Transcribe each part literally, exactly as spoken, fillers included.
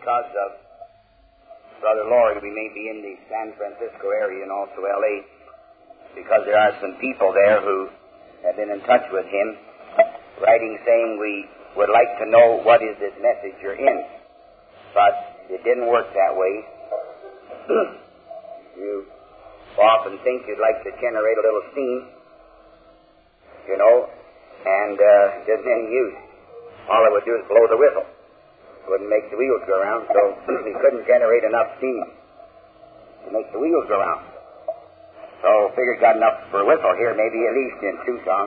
because of Brother Lord, we may be in the San Francisco area and also L A, because there are some people there who have been in touch with him, writing saying we would like to know what is this message you're in. But it didn't work that way. You often think you'd like to generate a little steam, you know, and uh, it isn't any use. All it would do is blow the whistle. Wouldn't make the wheels go around, so he couldn't generate enough steam to make the wheels go around. So figured got enough for a whistle here, maybe at least in Tucson.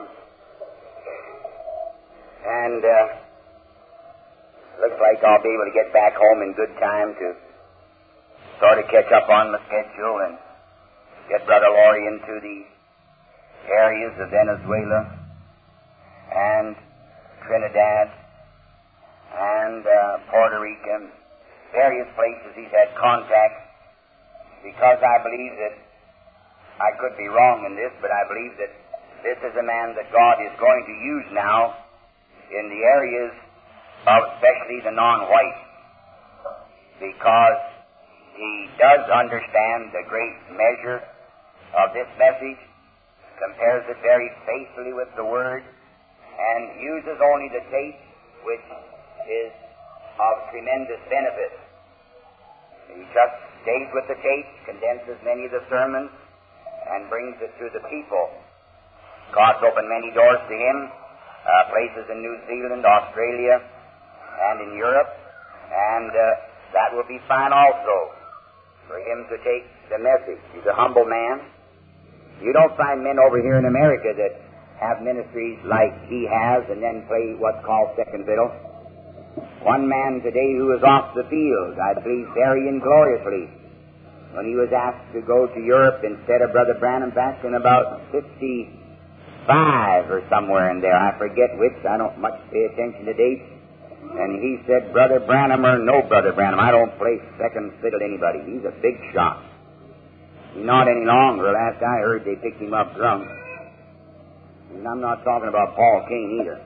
And uh, looks like I'll be able to get back home in good time to sort of catch up on the schedule and get Brother Laurie into the areas of Venezuela and Trinidad and uh, Puerto Rico, various places he's had contact, because I believe that, I could be wrong in this, but I believe that this is a man that God is going to use now in the areas of especially the non-white, because he does understand the great measure of this message, compares it very faithfully with the Word, and uses only the tape which is of tremendous benefit. He just stays with the tape, condenses many of the sermons, and brings it to the people. God's opened many doors to him, uh, places in New Zealand, Australia, and in Europe, and uh, that will be fine also for him to take the message. He's a humble man. You don't find men over here in America that have ministries like he has and then play what's called second fiddle. One man today who was off the field, I believe very ingloriously, when he was asked to go to Europe instead of Brother Branham back in about fifty-five or somewhere in there. I forget which. I don't much pay attention to dates. And he said, Brother Branham or no Brother Branham, I don't play second fiddle to anybody. He's a big shot. He's not any longer. Last I heard, they picked him up drunk. And I'm not talking about Paul King either.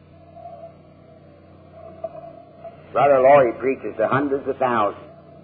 Brother Laurie preaches to hundreds of thousands.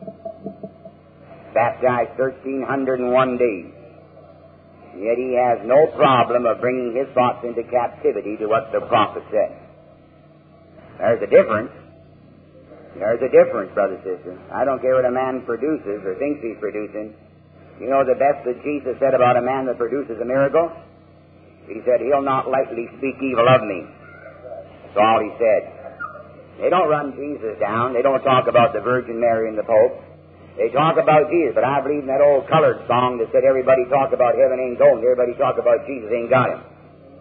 Baptized thirteen hundred in one day. Yet he has no problem of bringing his thoughts into captivity to what the prophet said. There's a difference. There's a difference, brother, sister. I don't care what a man produces or thinks he's producing. You know the best that Jesus said about a man that produces a miracle? He said, he'll not lightly speak evil of me. That's all he said. They don't run Jesus down. They don't talk about the Virgin Mary and the Pope. They talk about Jesus. But I believe in that old colored song that said everybody talk about heaven ain't going, everybody talk about Jesus ain't got him.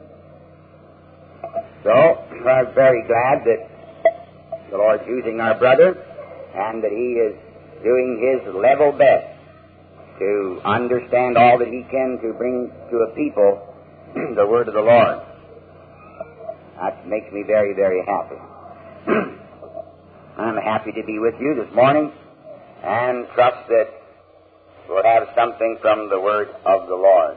So, I'm very glad that the Lord's using our brother and that he is doing his level best to understand all that he can to bring to a people the word of the Lord. That makes me very, very happy. I'm happy to be with you this morning and trust that we'll have something from the word of the Lord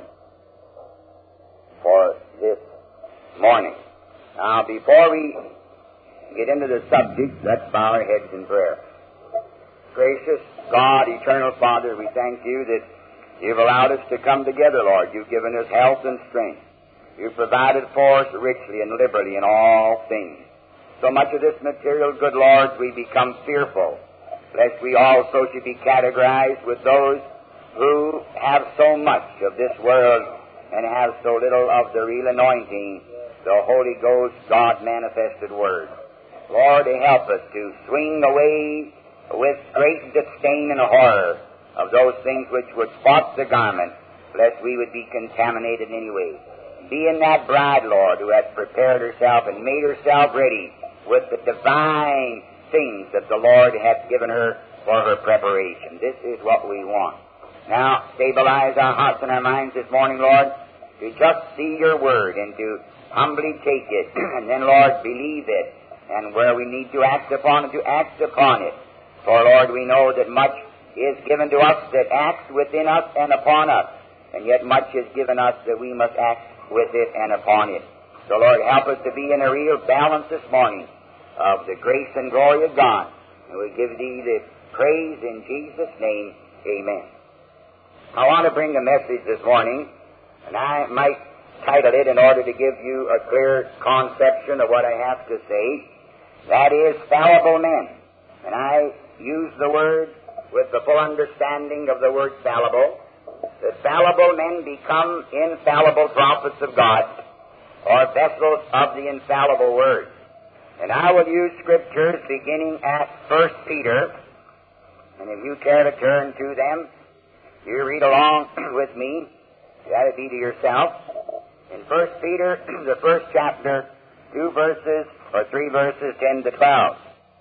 for this morning. Now, before we get into the subject, let's bow our heads in prayer. Gracious God, eternal Father, we thank you that you've allowed us to come together, Lord. You've given us health and strength. You've provided for us richly and liberally in all things. So much of this material, good Lord, we become fearful, lest we also should be categorized with those who have so much of this world and have so little of the real anointing, the Holy Ghost, God-manifested Word. Lord, help us to swing away with great disdain and horror of those things which would spot the garment, lest we would be contaminated in any way. Be in that bride, Lord, who has prepared herself and made herself ready with the divine things that the Lord hath given her for her preparation. This is what we want. Now, stabilize our hearts and our minds this morning, Lord, to just see your word and to humbly take it, and then, Lord, believe it, and where we need to act upon it, to act upon it. For, Lord, we know that much is given to us that acts within us and upon us, and yet much is given us that we must act with it and upon it. So, Lord, help us to be in a real balance this morning of the grace and glory of God, And we give thee the praise in Jesus' name. Amen. I want to bring a message this morning, and I might title it in order to give you a clear conception of what I have to say. That is, fallible men. And I use the word with the full understanding of the word fallible. That fallible men become infallible prophets of God, or vessels of the infallible word. And I will use scriptures beginning at First Peter, and if you care to turn to them, you read along with me. That would be to yourself. In First Peter, the first chapter, two verses, or three verses, ten to twelve.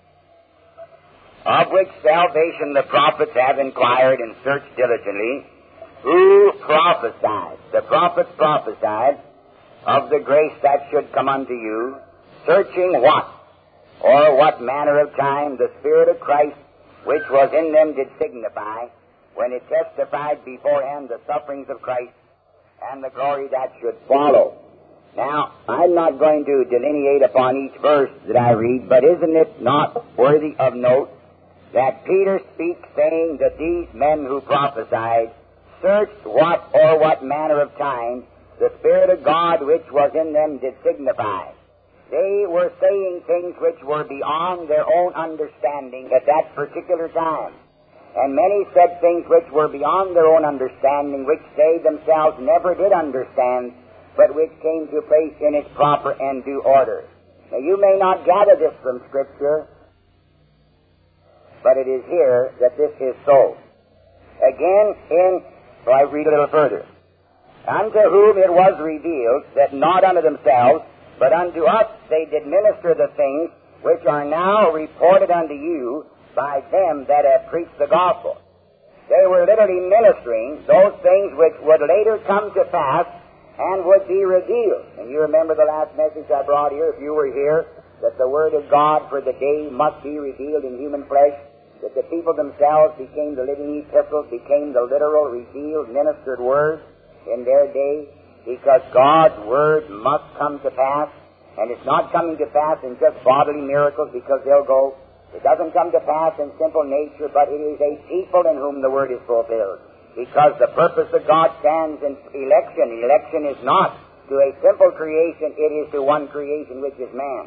Of which salvation the prophets have inquired and searched diligently, who prophesied. The prophets prophesied of the grace that should come unto you, searching what, or what manner of time the Spirit of Christ which was in them did signify, when it testified beforehand the sufferings of Christ and the glory that should follow. Now, I'm not going to delineate upon each verse that I read, but isn't it not worthy of note that Peter speaks saying that these men who prophesied searched what or what manner of time the Spirit of God which was in them did signify. They were saying things which were beyond their own understanding at that particular time. And many said things which were beyond their own understanding, which they themselves never did understand, but which came to place in its proper and due order. Now, you may not gather this from Scripture, but it is here that this is so. Again, in, so I read a little further. Unto whom it was revealed that not unto themselves, but unto us they did minister the things which are now reported unto you by them that have preached the gospel. They were literally ministering those things which would later come to pass and would be revealed. And you remember the last message I brought here, if you were here, that the Word of God for the day must be revealed in human flesh, that the people themselves became the living epistles, became the literal, revealed, ministered Word in their day, because God's Word must come to pass, and it's not coming to pass in just bodily miracles because they'll go. It doesn't come to pass in simple nature, but it is a people in whom the Word is fulfilled. Because the purpose of God stands in election. Election is not to a simple creation, it is to one creation, which is man.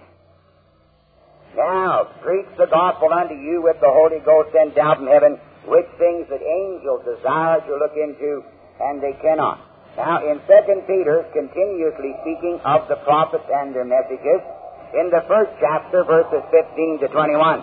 Now, preach the gospel unto you with the Holy Ghost sent down from heaven, which things that angels desire to look into, and they cannot. Now, in Second Peter, continuously speaking of the prophets and their messages, in the first chapter, verses fifteen to twenty-one,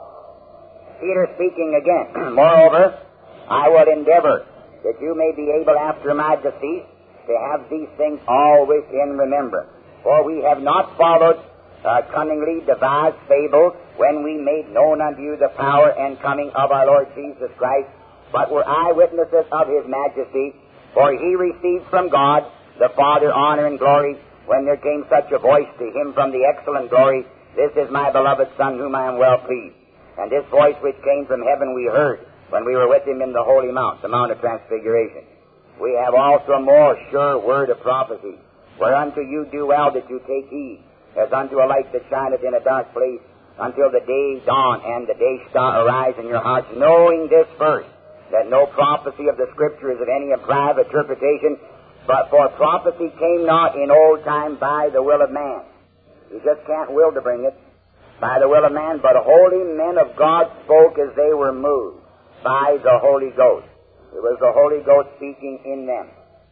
Peter speaking again, Moreover, I will endeavor that you may be able after my decease to have these things always in remembrance. For we have not followed uh, cunningly devised fables when we made known unto you the power and coming of our Lord Jesus Christ, but were eyewitnesses of his majesty. For he received from God the Father honor and glory, when there came such a voice to him from the excellent glory, This is my beloved Son, whom I am well pleased. And this voice which came from heaven we heard when we were with him in the holy mount, the Mount of Transfiguration. We have also a more sure word of prophecy, whereunto you do well that you take heed, as unto a light that shineth in a dark place, until the day dawn and the day star arise in your hearts, knowing this first, that no prophecy of the Scripture is of any private interpretation, but for prophecy came not in old time by the will of man. You just can't will to bring it by the will of man, but holy men of God spoke as they were moved by the Holy Ghost. It was the Holy Ghost speaking in them.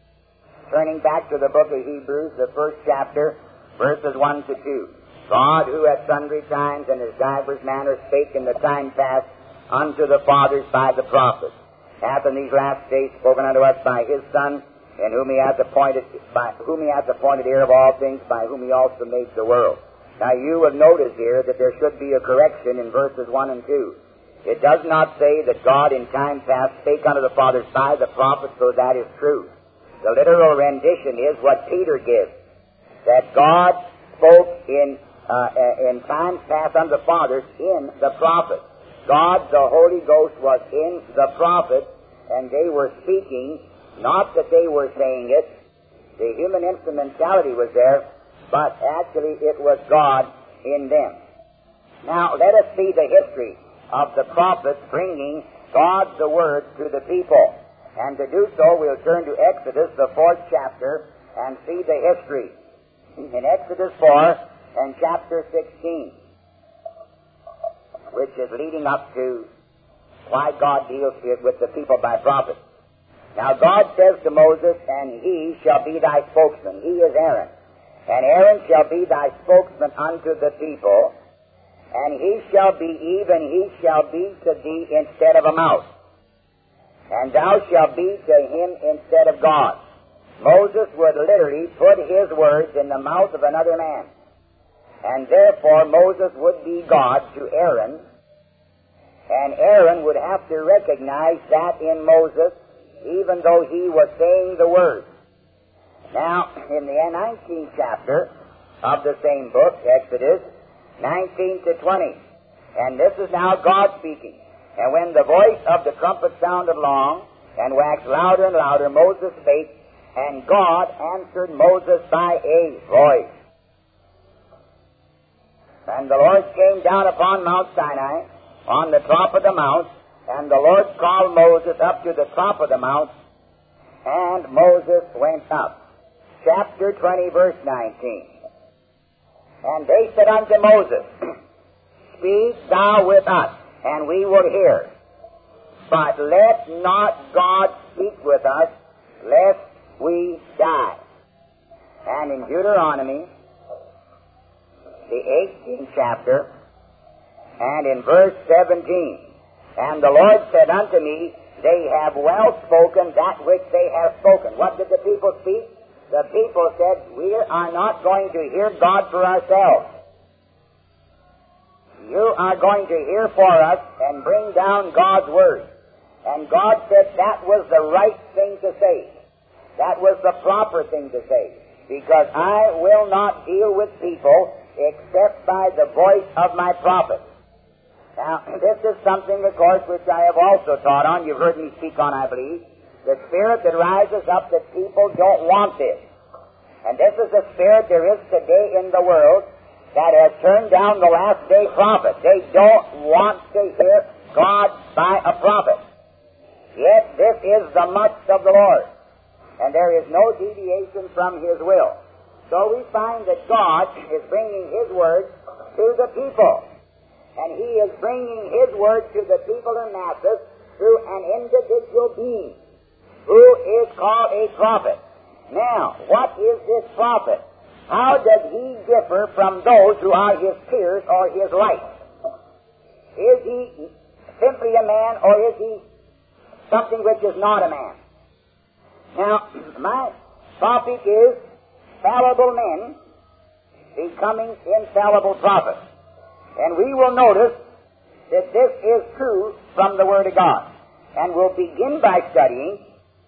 Turning back to the book of Hebrews, the first chapter, verses one to two. God, who at sundry times and in divers manners spake in the time past unto the fathers by the prophets, hath in these last days spoken unto us by his Son, in whom he hath appointed, by whom he hath appointed heir of all things, by whom he also made the world. Now you will notice here that there should be a correction in verses one and two. It does not say that God in time past spake unto the fathers by the prophets, so that is true. The literal rendition is what Peter gives, that God spoke in uh, in times past unto the fathers in the prophets. God, the Holy Ghost, was in the prophets, and they were speaking, not that they were saying it. The human instrumentality was there, but actually it was God in them. Now, let us see the history of the prophets bringing God the Word to the people. And to do so, we'll turn to Exodus, the fourth chapter, and see the history. In Exodus four and chapter sixteen, which is leading up to why God deals with the people by prophets. Now God says to Moses, and he shall be thy spokesman. He is Aaron. And Aaron shall be thy spokesman unto the people, and he shall be even, he shall be to thee instead of a mouth, and thou shalt be to him instead of God. Moses would literally put his words in the mouth of another man. And therefore Moses would be God to Aaron, and Aaron would have to recognize that in Moses, even though he was saying the words. Now, in the nineteenth chapter of the same book, Exodus, nineteen to twenty, and this is now God speaking. And when the voice of the trumpet sounded long, and waxed louder and louder, Moses spake, and God answered Moses by a voice. And the Lord came down upon Mount Sinai, on the top of the mount, and the Lord called Moses up to the top of the mount, and Moses went up. Chapter twenty, verse nineteen. And they said unto Moses, Speak thou with us, and we will hear. But let not God speak with us, lest we die. And in Deuteronomy, the eighteenth chapter, and in verse seventeen, And the Lord said unto me, They have well spoken that which they have spoken. What did the people speak? The people said, We are not going to hear God for ourselves. You are going to hear for us and bring down God's Word. And God said that was the right thing to say. That was the proper thing to say. Because I will not deal with people except by the voice of my prophet. Now, this is something, of course, which I have also taught on. You've heard me speak on, I believe. The spirit that rises up that people don't want this. And this is the spirit there is today in the world that has turned down the last day prophet. They don't want to hear God by a prophet. Yet this is the must of the Lord. And there is no deviation from His will. So we find that God is bringing His word to the people. And He is bringing His word to the people in masses through an individual being who is called a prophet. Now, what is this prophet? How does he differ from those who are his peers or his like? Is he simply a man, or is he something which is not a man? Now, my topic is fallible men becoming infallible prophets. And we will notice that this is true from the Word of God. And we'll begin by studying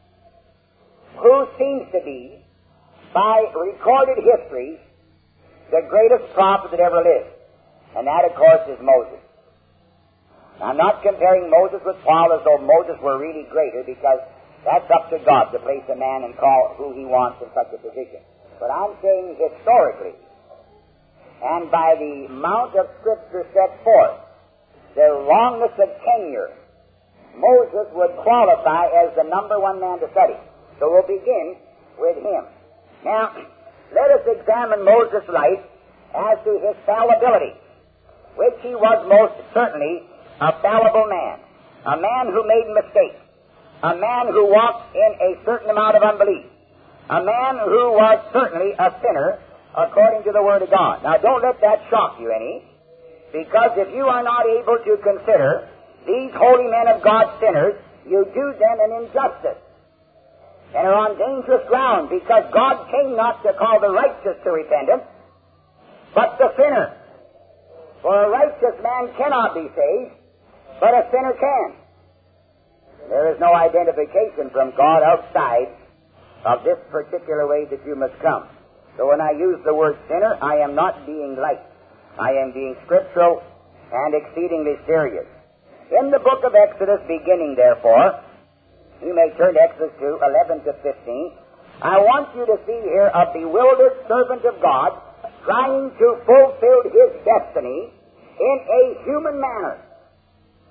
who seems to be, by recorded history, the greatest prophet that ever lived. And that, of course, is Moses. I'm not comparing Moses with Paul as though Moses were really greater, because that's up to God to place a man and call who He wants in such a position. But I'm saying historically, and by the amount of Scripture set forth, the longness of tenure, Moses would qualify as the number one man to study. So we'll begin with him. Now, let us examine Moses' life as to his fallibility, which he was most certainly a fallible man, a man who made mistakes, a man who walked in a certain amount of unbelief, a man who was certainly a sinner according to the Word of God. Now, don't let that shock you any, because if you are not able to consider these holy men of God sinners, you do them an injustice and are on dangerous ground, because God came not to call the righteous to repentance, but the sinner. For a righteous man cannot be saved, but a sinner can. There is no identification from God outside of this particular way that you must come. So when I use the word sinner, I am not being light. I am being scriptural and exceedingly serious. In the book of Exodus, beginning therefore, you may turn to Exodus two, eleven to fifteen. I want you to see here a bewildered servant of God trying to fulfill his destiny in a human manner.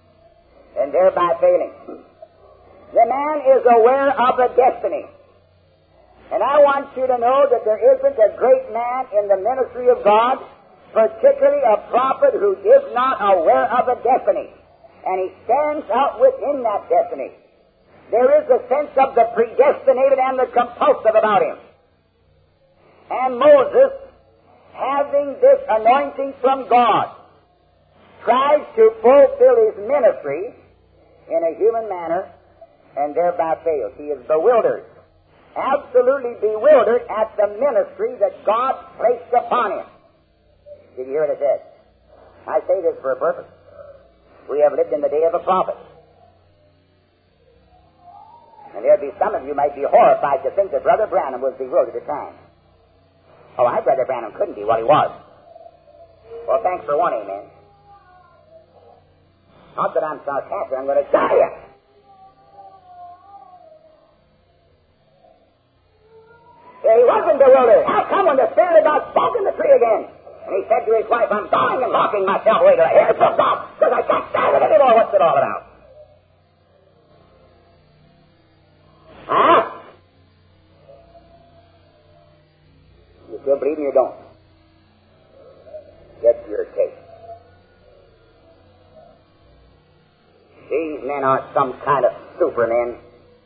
and thereby failing. The man is aware of a destiny. And I want you to know that there isn't a great man in the ministry of God, particularly a prophet, who is not aware of a destiny. And he stands out within that destiny. There is a sense of the predestinated and the compulsive about him. And Moses, having this anointing from God, tries to fulfill his ministry in a human manner and thereby fails. He is bewildered, absolutely bewildered at the ministry that God placed upon him. Did you hear what I said? I say this for a purpose. We have lived in the day of a prophet. And there'd be some of you might be horrified to think that Brother Branham was bewildered at times. Oh, I, Brother Branham couldn't be what he was. Well, thanks for one, amen. Not that I'm sarcastic, I'm going to tell you. Yeah, he wasn't bewildered. How come when the Spirit of God spoke in the tree again? And he said to his wife, I'm going and locking myself away till I hear from God, because I can't stand it anymore. What's it all about? Huh? You still believe me or don't? Get your case. These men aren't some kind of supermen.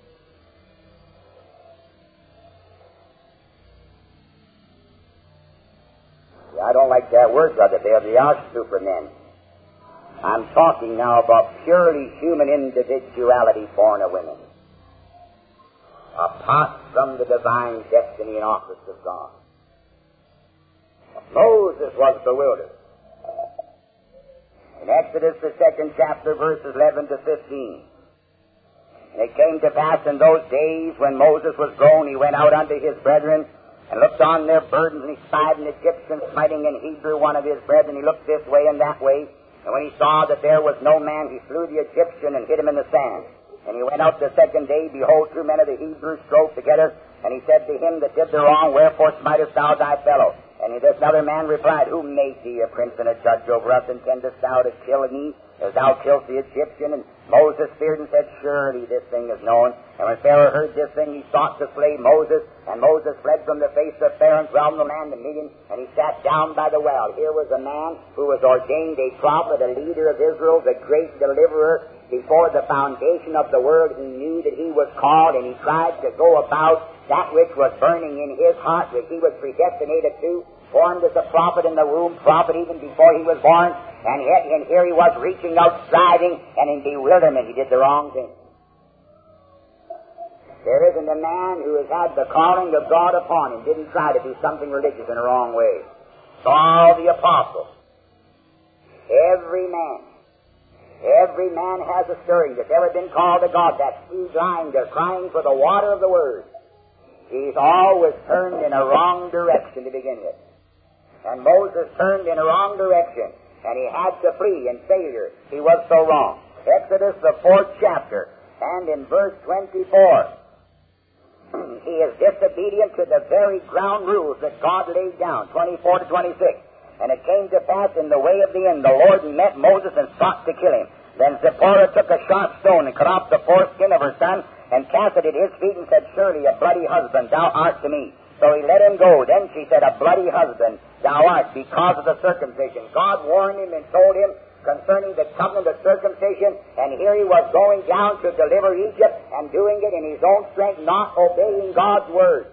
I don't like that word, Brother Dale. They are supermen. I'm talking now about purely human individuality born of women, apart from the divine destiny and office of God. Moses was bewildered. In Exodus, the second chapter, verses eleven to fifteen. And it came to pass in those days when Moses was grown, he went out unto his brethren, and looked on their burdens, and he spied an Egyptian smiting in Hebrew one of his brethren. He looked this way and that way, and when he saw that there was no man, he slew the Egyptian and hid him in the sand. And he went out the second day, behold, two men of the Hebrews strove together, and he said to him that did the wrong, Wherefore smitest thou thy fellow? And this other man replied, Who made thee a prince and a judge over us? Intendest thou to kill me, as thou killest the Egyptian? And Moses feared and said, Surely this thing is known. And when Pharaoh heard this thing, he sought to slay Moses. And Moses fled from the face of Pharaoh and dwelt in the land of Midian. And he sat down by the well. Here was a man who was ordained a prophet, a leader of Israel, the great deliverer. Before the foundation of the world, he knew that he was called, and he tried to go about that which was burning in his heart, which he was predestinated to, formed as a prophet in the womb, prophet even before he was born, and, yet, and here he was reaching out, striving, and in bewilderment he did the wrong thing. There isn't a man who has had the calling of God upon him, didn't try to do something religious in a wrong way. All the apostles, every man, every man has a stirring that's ever been called to God, that huge line, they're crying for the water of the Word. He's always turned in a wrong direction to begin with. And Moses turned in a wrong direction, and he had to flee in failure. He was so wrong. Exodus, the fourth chapter, and in verse twenty-four, he is disobedient to the very ground rules that God laid down, twenty-four to twenty-six. And it came to pass in the way of the end, the Lord met Moses and sought to kill him. Then Zipporah took a sharp stone and cut off the foreskin of her son, and cast it at his feet, and said, Surely a bloody husband thou art to me. So he let him go. Then she said, A bloody husband thou art, because of the circumcision. God warned him and told him concerning the covenant of circumcision, and here he was going down to deliver Egypt, and doing it in his own strength, not obeying God's word.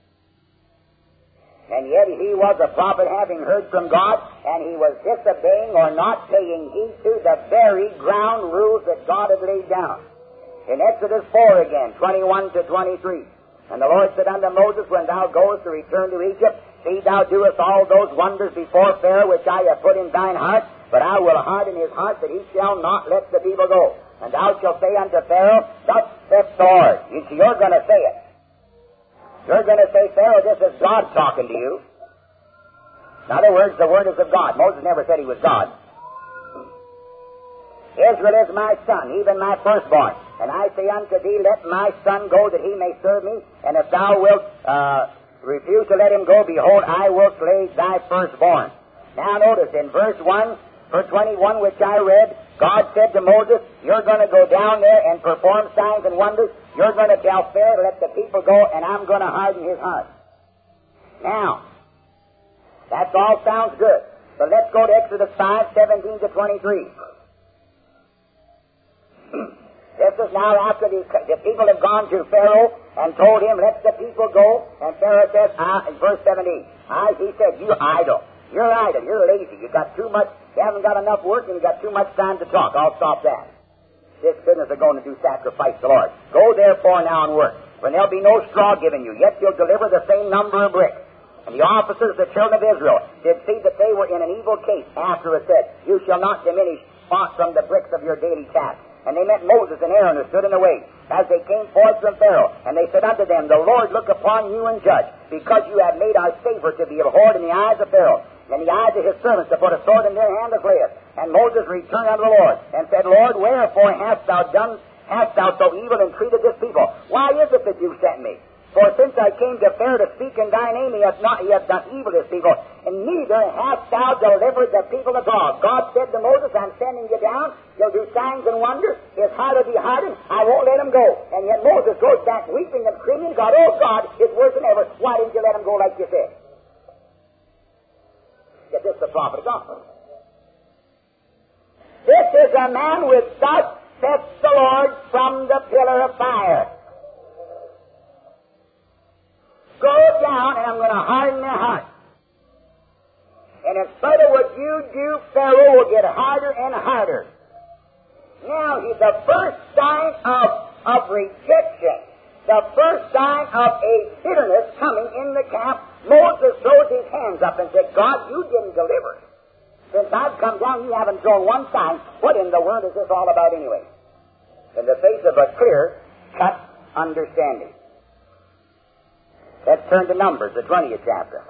And yet he was a prophet, having heard from God, and he was disobeying or not paying heed to the very ground rules that God had laid down. In Exodus four again, twenty-one to twenty-three. And the Lord said unto Moses, When thou goest to return to Egypt, see thou doest all those wonders before Pharaoh which I have put in thine heart, but I will harden his heart that he shall not let the people go. And thou shalt say unto Pharaoh, Thus saith the Lord. You're going to say it. You're going to say, Pharaoh, this is God talking to you. In other words, the word is of God. Moses never said he was God. Israel is my son, even my firstborn. And I say unto thee, Let my son go, that he may serve me. And if thou wilt uh, refuse to let him go, behold, I will slay thy firstborn. Now notice, in verse one, verse twenty-one, which I read, God said to Moses, you're going to go down there and perform signs and wonders. You're going to tell Pharaoh to let the people go, and I'm going to harden his heart. Now, that all sounds good. But let's go to Exodus five, seventeen to twenty-three. This is now after the, the people have gone to Pharaoh and told him, let the people go. And Pharaoh says, ah, in verse seventeen, I, he said, you idle. You're idle. You're lazy. You've got too much, you haven't got enough work, and you've got too much time to talk. I'll stop that. This business of going to do sacrifice to the Lord. Go therefore now and work, when there'll be no straw given you, yet you'll deliver the same number of bricks. And the officers, the children of Israel, did see that they were in an evil case. After it said, you shall not diminish aught from the bricks of your daily task. And they met Moses and Aaron, who stood in the way, as they came forth from Pharaoh. And they said unto them, the Lord look upon you and judge, because you have made our savor to be abhorred in the eyes of Pharaoh, and the eyes of his servants, to put a sword in their hand to slay us. And Moses returned unto the Lord, and said, Lord, wherefore hast thou done, hast thou so evil and treated this people? Why is it that you sent me? For since I came to Pharaoh to speak in thy name, he hath not, he hath done evil to this people, and neither hast thou delivered the people of God. God said to Moses, I'm sending you down, you'll do signs and wonders, his heart will be hardened, I won't let him go. And yet Moses goes back weeping and screaming, God, oh God, it's worse than ever, why didn't you let him go like you said? Yet this is the prophet of God. This is a man with thus saith the Lord from the pillar of fire. Go down, and I'm going to harden their heart. And in spite of what you do, Pharaoh will get harder and harder. Now, the first sign of, of rejection, the first sign of a bitterness coming in the camp, Moses throws his hands up and said, God, you didn't deliver. Since I've come down, you haven't thrown one sign. What in the world is this all about anyway? In the face of a clear-cut understanding. Let's turn to Numbers, the twentieth chapter.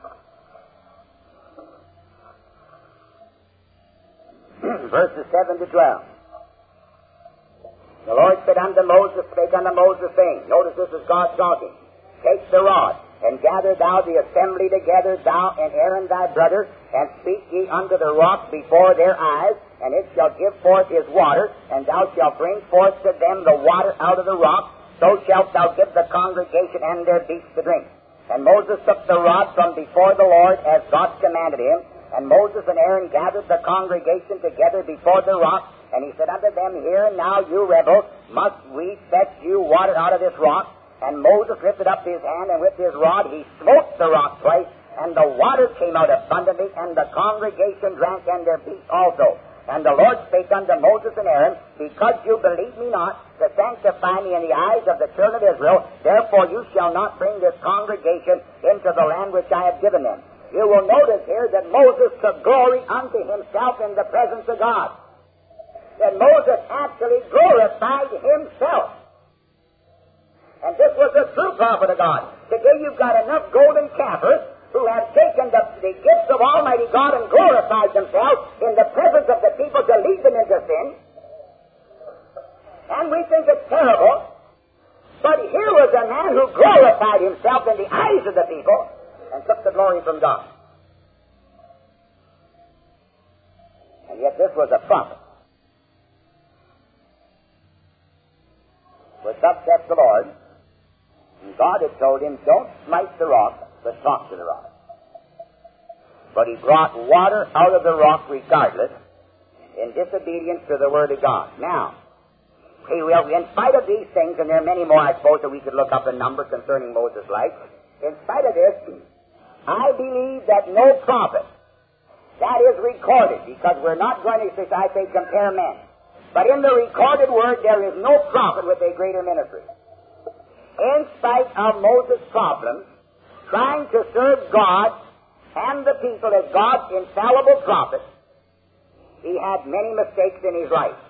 Verses seven to twelve. The Lord said unto Moses, spake unto Moses, saying, notice this is God talking, take the rod, and gather thou the assembly together, thou and Aaron thy brother, and speak ye unto the rock before their eyes, and it shall give forth his water, and thou shalt bring forth to them the water out of the rock, so shalt thou give the congregation and their beasts to drink. And Moses took the rod from before the Lord, as God commanded him. And Moses and Aaron gathered the congregation together before the rock. And he said unto them, Hear now, you rebels, must we fetch you water out of this rock? And Moses lifted up his hand, and with his rod he smote the rock twice, and the water came out abundantly, and the congregation drank, and their beasts also. And the Lord spake unto Moses and Aaron, Because you believe me not, to sanctify me in the eyes of the children of Israel, therefore you shall not bring this congregation into the land which I have given them. You will notice here that Moses took glory unto himself in the presence of God. That Moses actually glorified himself. And this was the true prophet of God. Today you've got enough golden calvers who have taken the, the gifts of Almighty God and glorified themselves in the presence of the people to lead them into sin. And we think it's terrible. But here was a man who glorified himself in the eyes of the people and took the glory from God. And yet this was a prophet. For thus saith the Lord, and God had told him, don't smite the rock, but talk to the rock. But he brought water out of the rock regardless, in disobedience to the word of God. Now, he will, in spite of these things, and there are many more, I suppose, that we could look up in number concerning Moses' life, in spite of this, I believe that no prophet, that is recorded, because we're not going to, I say, compare men. But in the recorded word, there is no prophet with a greater ministry. In spite of Moses' problems, trying to serve God and the people as God's infallible prophet, he had many mistakes in his life.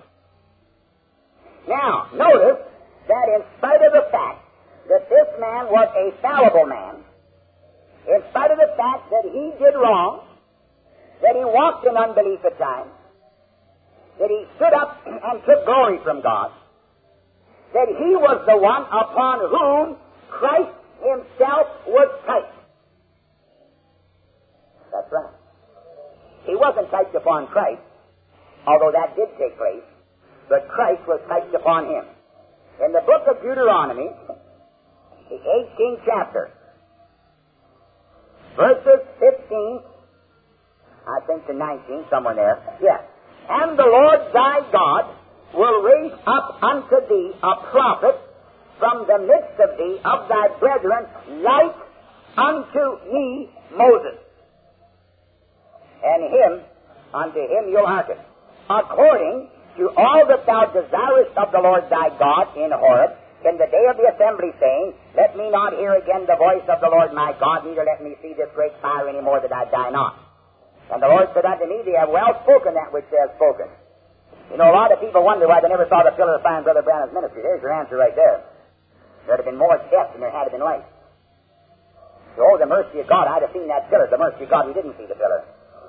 Now, notice that in spite of the fact that this man was a fallible man, in spite of the fact that he did wrong, that he walked in unbelief at times, that he stood up and took glory from God, that he was the one upon whom Christ himself was typed. That's right. He wasn't typed upon Christ. although that did take place, but Christ was typed upon him. In the book of Deuteronomy, the eighteenth chapter, verses fifteen, I think to nineteen, somewhere there. Yes. And the Lord thy God will raise up unto thee a prophet from the midst of thee of thy brethren, like unto me Moses. And him, unto him you'll hearken, according to all that thou desirest of the Lord thy God in Horeb, in the day of the assembly, saying, Let me not hear again the voice of the Lord my God, neither let me see this great fire any more, that I die not. And the Lord said unto me, They have well spoken that which they have spoken. You know, a lot of people wonder why they never saw the pillar of fire in Brother Branham's ministry. There's your answer right there. There'd have been more death than there had been light. So, oh, the mercy of God, I'd have seen that pillar. The mercy of God, we didn't see the pillar.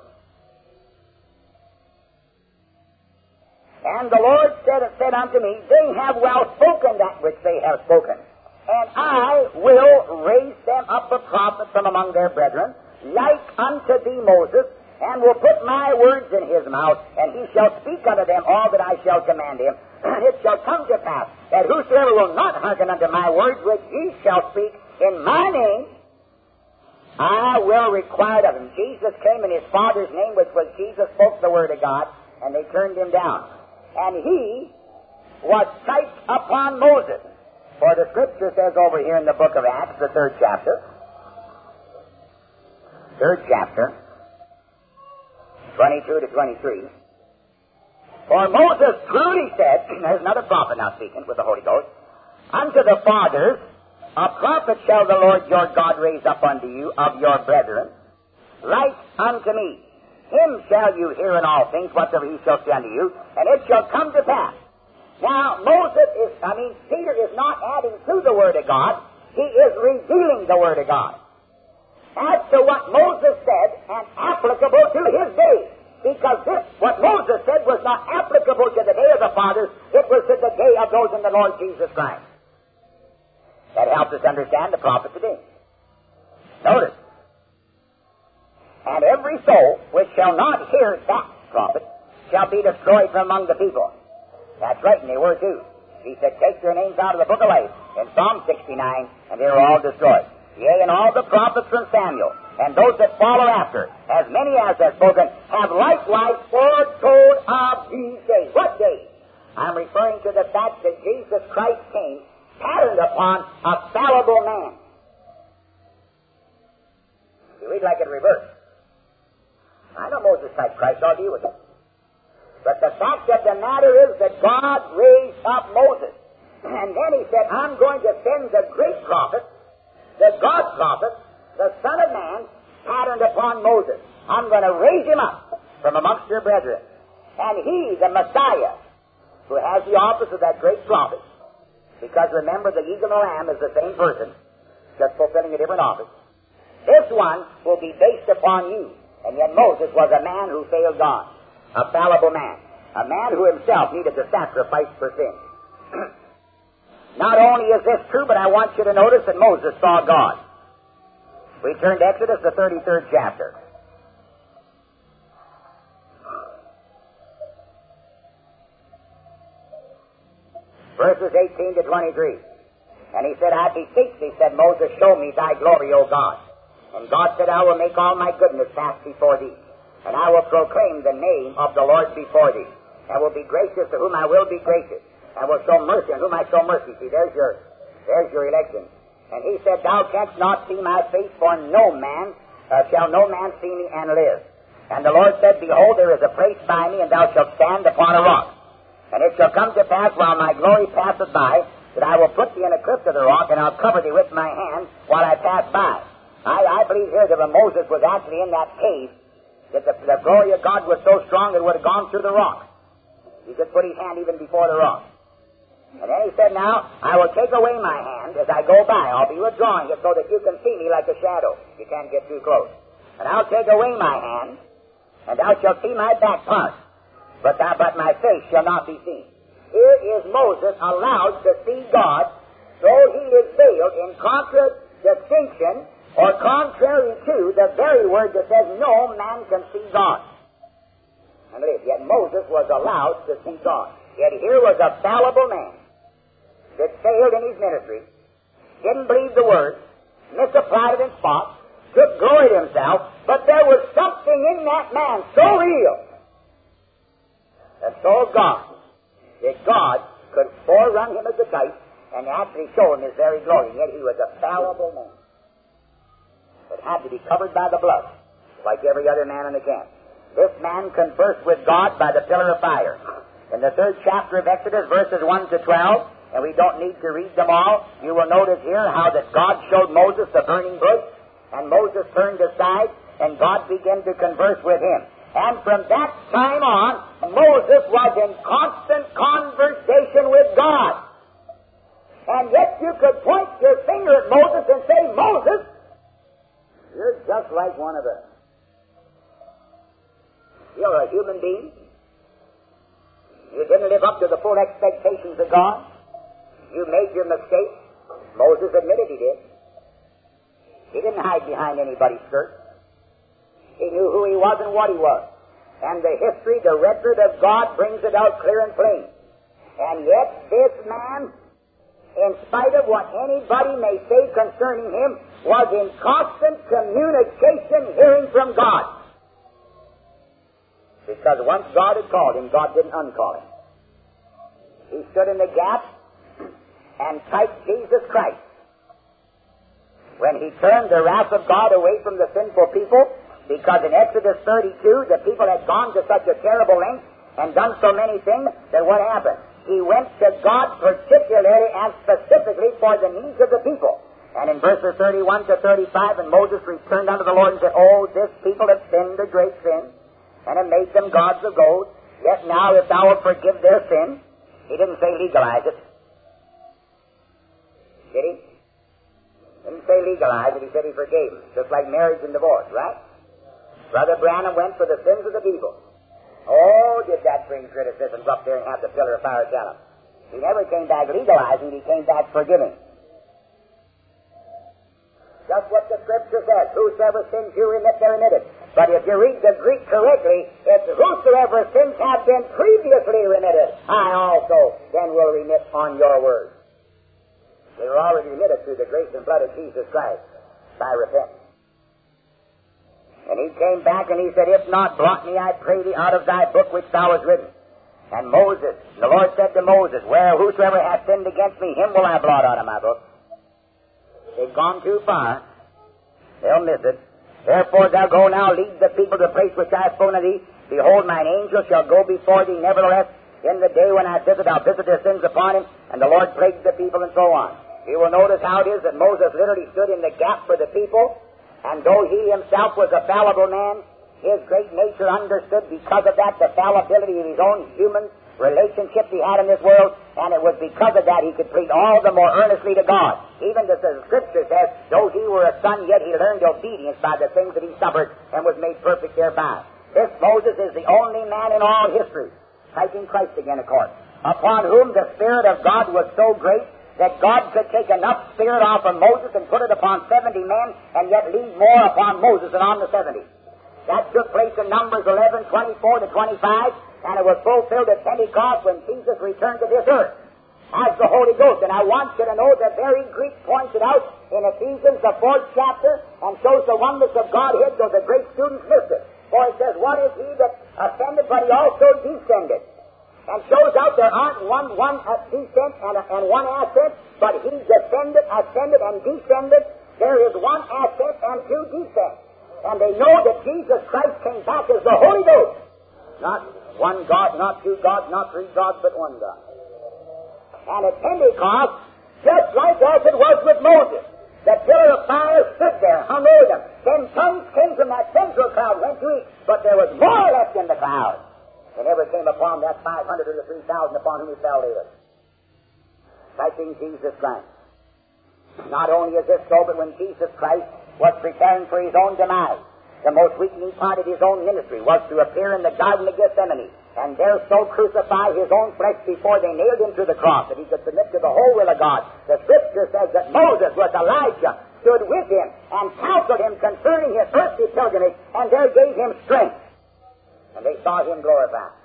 And the Lord said, said unto me, They have well spoken that which they have spoken. And I will raise them up a prophet from among their brethren, like unto thee Moses, and will put my words in his mouth, and he shall speak unto them all that I shall command him. And it shall come to pass that whosoever will not hearken unto my words which he shall speak in my name, I will require of him. Jesus came in his Father's name, which was Jesus, spoke the word of God, and they turned him down. And he was typed upon Moses. For the Scripture says over here in the book of Acts, the third chapter, third chapter, twenty-two to twenty-three, For Moses truly said, there's another prophet now speaking with the Holy Ghost, Unto the fathers a prophet shall the Lord your God raise up unto you of your brethren, like unto me. Him shall you hear in all things, whatsoever he shall say unto you, and it shall come to pass. Now, Moses is, I mean, Peter is not adding to the Word of God, he is revealing the Word of God. As to what Moses said, and applicable to his day. Because this, what Moses said, was not applicable to the day of the fathers, it was to the day of those in the Lord Jesus Christ. That helps us understand the prophet today. Notice. And every soul which shall not hear that prophet shall be destroyed from among the people. That's right, and they were too. He said, Take their names out of the book of life in Psalm sixty-nine, and they were all destroyed. Yea, and all the prophets from Samuel, and those that follow after, as many as have spoken, have likewise foretold of these days. What days? I'm referring to the fact that Jesus Christ came patterned upon a fallible man. You read like in reverse. I know Moses typed Christ, I'll deal with it. But the fact of the matter is that God raised up Moses. And then he said, I'm going to send the great prophet, the God prophet, the Son of Man, patterned upon Moses. I'm going to raise him up from amongst your brethren. And he, the Messiah, who has the office of that great prophet, because remember, the eagle and the lamb is the same person, just fulfilling a different office. This one will be based upon you. And yet Moses was a man who failed God, a fallible man, a man who himself needed to sacrifice for sin. Not only is this true, but I want you to notice that Moses saw God. We turn to Exodus, the thirty-third chapter. Verses eighteen to twenty-three. And he said, I beseech thee, said Moses, show me thy glory, O God. And God said, I will make all my goodness pass before thee, and I will proclaim the name of the Lord before thee, and will be gracious to whom I will be gracious, and will show mercy on whom I show mercy. See, there's your, there's your election. And he said, Thou canst not see my face, for no man, uh, shall no man see me and live. And the Lord said, Behold, there is a place by me, and thou shalt stand upon a rock. And it shall come to pass, while my glory passeth by, that I will put thee in a cleft of the rock, and I'll cover thee with my hand while I pass by. I, I believe here that when Moses was actually in that cave, that the, the glory of God was so strong that it would have gone through the rock. He could put his hand even before the rock. And then he said, Now, I will take away my hand as I go by. I'll be withdrawing it so that you can see me like a shadow. You can't get too close. And I'll take away my hand, and thou shalt see my back part, but, thou, but my face shall not be seen. Here is Moses allowed to see God, though he is veiled in contradistinction or contrary to the very word that says no man can see God. and live. Yet Moses was allowed to see God. Yet here was a fallible man that failed in his ministry, didn't believe the word, misapplied it in spots, took glory to himself, but there was something in that man so real and so God that God could forerun him as a type and actually show him his very glory. And yet he was a fallible man that had to be covered by the blood like every other man in the camp. This man conversed with God by the pillar of fire. In the third chapter of Exodus, verses one to twelve, and we don't need to read them all, you will notice here how that God showed Moses the burning bush, and Moses turned aside, and God began to converse with him. And from that time on, Moses was in constant conversation with God. And yet you could point your finger at Moses and say, Moses, you're just like one of us. You're a human being. You didn't live up to the full expectations of God. You made your mistake. Moses admitted he did. He didn't hide behind anybody's skirt. He knew who he was and what he was. And the history, the record of God brings it out clear and plain. And yet this man, in spite of what anybody may say concerning him, was in constant communication hearing from God. Because once God had called him, God didn't uncall him. He stood in the gap and typed Jesus Christ. When he turned the wrath of God away from the sinful people, because in Exodus thirty-two, the people had gone to such a terrible length and done so many things, that what happened? He went to God particularly and specifically for the needs of the people. And in verses thirty-one to thirty-five, and Moses returned unto the Lord and said, Oh, this people have sinned a great sin, and have made them gods of gold. Yet now, if thou wilt forgive their sin, he didn't say legalize it. Did he? Didn't say legalize it, he said he forgave them. Just like marriage and divorce, right? Brother Branham went for the sins of the people. Oh, did that bring criticisms up there and have the pillar of fire tell him. He never came back legalizing, he came back forgiving. Just what the Scripture says, whosoever sins you remit, they're remitted. But if you read the Greek correctly, it's whosoever sins have been previously remitted, I also then will remit on your word. They were already remitted through the grace and blood of Jesus Christ by repentance. And he came back and he said, If not, blot me, I pray thee, out of thy book which thou hast written. And Moses, the Lord said to Moses, Well, whosoever hath sinned against me, him will I blot out of my book. They've gone too far. They'll miss it. Therefore thou go now, lead the people to the place which I have spoken to thee. Behold, mine angel shall go before thee. Nevertheless, in the day when I visit, I'll visit their sins upon him. And the Lord plagued the people, and so on. You will notice how it is that Moses literally stood in the gap for the people. And though he himself was a fallible man, his great nature understood because of that the fallibility of his own human relationships he had in this world, and it was because of that he could plead all the more earnestly to God. Even as the Scripture says, though he were a son, yet he learned obedience by the things that he suffered and was made perfect thereby. This Moses is the only man in all history, typing Christ again, of course, upon whom the Spirit of God was so great that God could take enough Spirit off of Moses and put it upon seventy men, and yet leave more upon Moses than on the seventy. That took place in Numbers eleven, twenty-four to twenty-five, and it was fulfilled at Pentecost when Jesus returned to this earth as the Holy Ghost. And I want you to know the very Greek points it out in Ephesians, the fourth chapter, and shows the oneness of Godhead, though the great students missed it. For it says, What is he that ascended, but he also descended? And shows out there aren't one, one uh, descent and, uh, and one ascent, but he descended, ascended, and descended. There is one ascent and two descents. And they know that Jesus Christ came back as the Holy Ghost. Not one God, not two gods, not three gods, but one God. And at Pentecost, just like as it was with Moses, the pillar of fire stood there, hung over them. Then tongues came from that central cloud, went to each, but there was more left in the cloud. They never came upon that five hundred or the three thousand upon whom he fell later. Typing Jesus Christ. Not only is this so, but when Jesus Christ was preparing for his own demise, the most weakening part of his own ministry was to appear in the Garden of Gethsemane, and there so crucify his own flesh before they nailed him to the cross, that he could submit to the whole will of God. The Scripture says that Moses was Elijah, stood with him, and counseled him concerning his earthly pilgrimage, and there gave him strength. And they saw him glorified.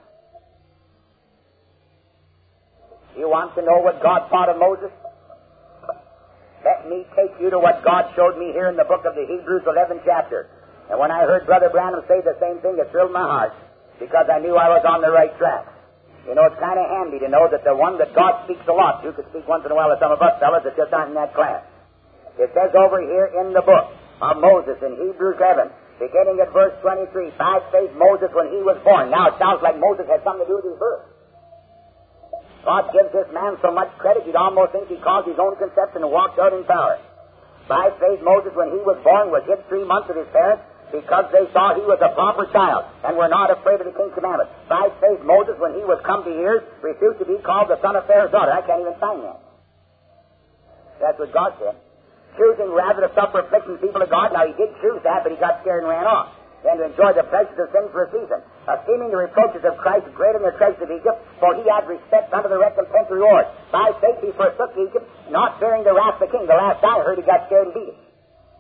You want to know what God thought of Moses? Let me take you to what God showed me here in the book of the Hebrews, eleventh chapter. And when I heard Brother Branham say the same thing, it thrilled my heart, because I knew I was on the right track. You know, it's kind of handy to know that the one that God speaks a lot to could speak once in a while to some of us fellas that just aren't in that class. It says over here in the book of Moses in Hebrews eleven, beginning at verse twenty-three, by faith Moses when he was born. Now it sounds like Moses had something to do with his birth. God gives this man so much credit you'd almost think he caused his own conception and walked out in power. By faith Moses when he was born was hid three months of his parents because they saw he was a proper child and were not afraid of the king's commandment. By faith Moses when he was come to years refused to be called the son of Pharaoh's daughter. I can't even sign that. That's what God said. Choosing rather to suffer affliction people of God. Now he did choose that, but he got scared and ran off. Then to enjoy the pleasures of sin for a season, esteeming the reproaches of Christ greater than the treasures of Egypt, for he had respect unto the recompense reward. By faith he forsook Egypt, not fearing the wrath of the king. The last I heard he got scared and beat him.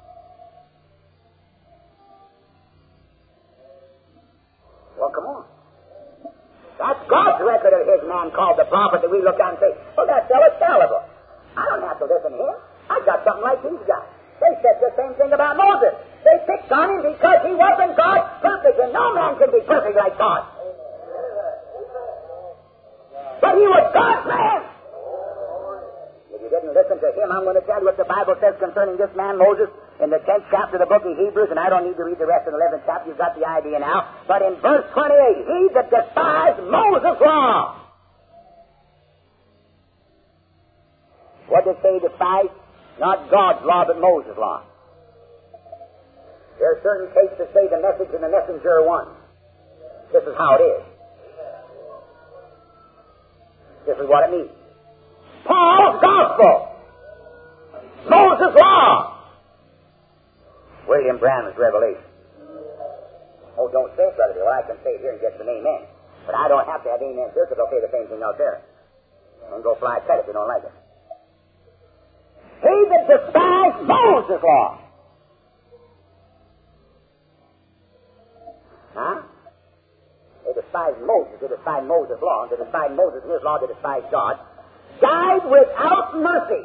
Well, come on. That's God's record of his man called the prophet that we look at and say, well, that fellow's fallible. I don't have to listen to him. I've got something like these guys. They said the same thing about Moses. They picked on him because he wasn't God's perfect, and no man can be perfect like God. But he was God's man. If you didn't listen to him, I'm going to tell you what the Bible says concerning this man, Moses, in the tenth chapter of the book of Hebrews, and I don't need to read the rest of the eleventh chapter. You've got the idea now. But in verse twenty-eight, he that despised Moses' law. What did it say despised? Not God's law, but Moses' law. There are certain cases that say the message and the messenger are one. This is how it is. This is what it means. Paul's gospel. Moses' law. William Branham's revelation. Oh, don't say it, Brother Bill. I can say it here and get some amen. But I don't have to have amen here because they'll say the same thing out there. And go fly cut if you don't like it. He that despised Moses' law. Huh? They despised Moses. They despised Moses' law. They despised Moses and his law. They despised God. Died without mercy.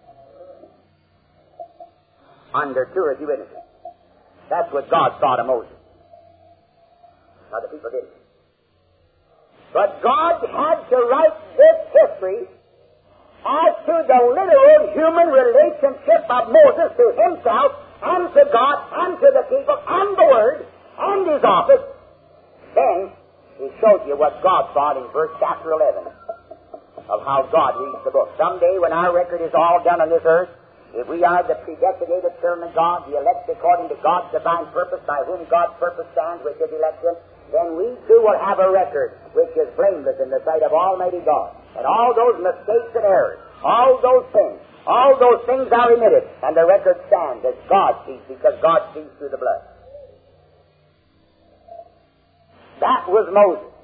Under two or three witnesses. That's what God thought of Moses. Now the people didn't. But God had to write this history as to the literal human relationship of Moses to himself and to God and to the people and the Word and his office. Then he showed you what God thought in verse chapter eleven of how God reads the book. Someday when our record is all done on this earth, if we are the predestinated children of God, the elect according to God's divine purpose, by whom God's purpose stands with his election, then we too will have a record which is blameless in the sight of Almighty God. And all those mistakes and errors, all those things, all those things are remitted, and the record stands as God sees, because God sees through the blood. That was Moses.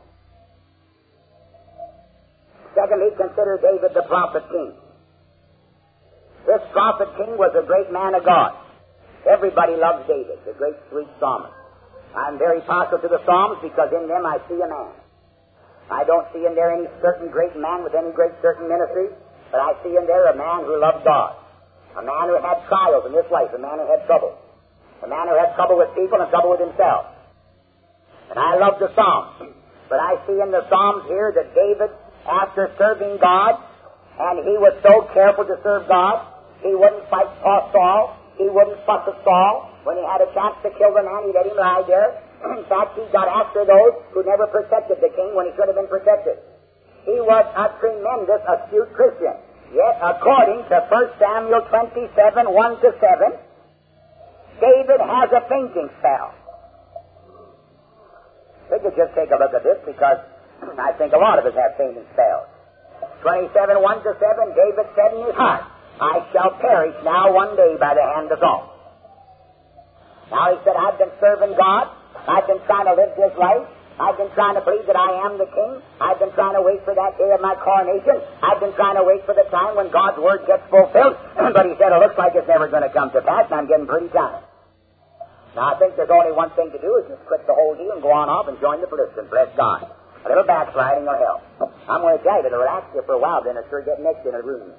Secondly, consider David the prophet king. This prophet king was a great man of God. Everybody loves David, the great sweet psalmist. I'm very partial to the Psalms because in them I see a man. I don't see in there any certain great man with any great certain ministry, but I see in there a man who loved God. A man who had trials in this life, a man who had trouble. A man who had trouble with people and trouble with himself. And I love the Psalms. But I see in the Psalms here that David, after serving God, and he was so careful to serve God, he wouldn't fight Saul, he wouldn't fuss at Saul. When he had a chance to kill the man, he let him lie there. In fact, he got after those who never protected the king when he should have been protected. He was a tremendous, astute Christian. Yet, according to First Samuel twenty-seven, one to seven, David has a fainting spell. We could just take a look at this because I think a lot of us have fainting spells. twenty-seven, one to seven, David said in his heart, I shall perish now one day by the hand of Saul. Now he said, I've been serving God. I've been trying to live this life. I've been trying to believe that I am the king. I've been trying to wait for that day of my coronation. I've been trying to wait for the time when God's word gets fulfilled. But he said, it looks like it's never going to come to pass, and I'm getting pretty tired. Now, I think there's only one thing to do is just quit the whole deal and go on off and join the Philistines. Bless God. A little backsliding will help. I'm going to tell you, it'll relax you for a while, then it'll sure get next in a room.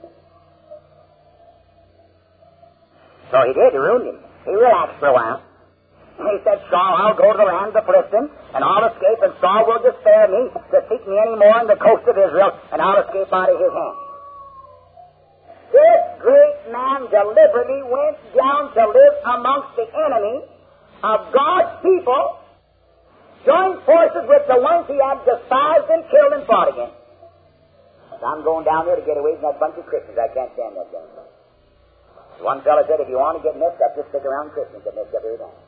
So he did. He ruined him. He relaxed for a while. And he said, Saul, I'll go to the land of the Philistines, and I'll escape, and Saul will just spare me to seek me any more on the coast of Israel, and I'll escape out of his hand. This great man deliberately went down to live amongst the enemy of God's people, joined forces with the ones he had despised and killed and fought against. I'm going down there to get away from that bunch of Christians. I can't stand that thing. One fellow said, if you want to get mixed up, just stick around Christians and mix up every time.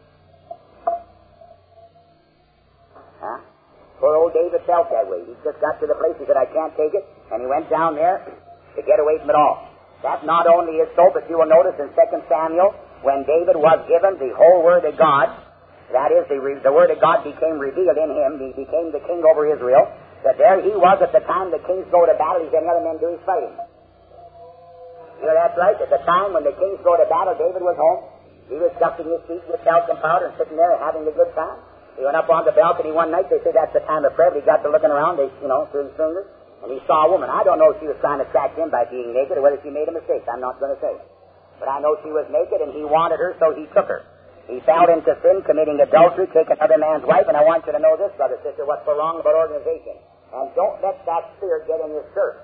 Huh? Poor old David felt that way. He just got to the place, he said, I can't take it, and he went down there to get away from it all. That not only is so, but you will notice in Second Samuel, when David was given the whole Word of God, that is, the, the Word of God became revealed in him, he became the king over Israel, that there he was at the time the kings go to battle, he's any other men do his fighting. You know, that's right. At the time when the kings go to battle, David was home. He was stuffing his feet with talcum powder and sitting there having a good time. He went up on the balcony one night. They said that's the time of prayer. He got to looking around, they, you know, through his fingers, and he saw a woman. I don't know if she was trying to attract him by being naked or whether she made a mistake. I'm not going to say. But I know she was naked, and he wanted her, so he took her. He fell into sin, committing adultery, taking another man's wife, and I want you to know this, brother, sister, what's so wrong about organization. And don't let that spirit get in your skirt.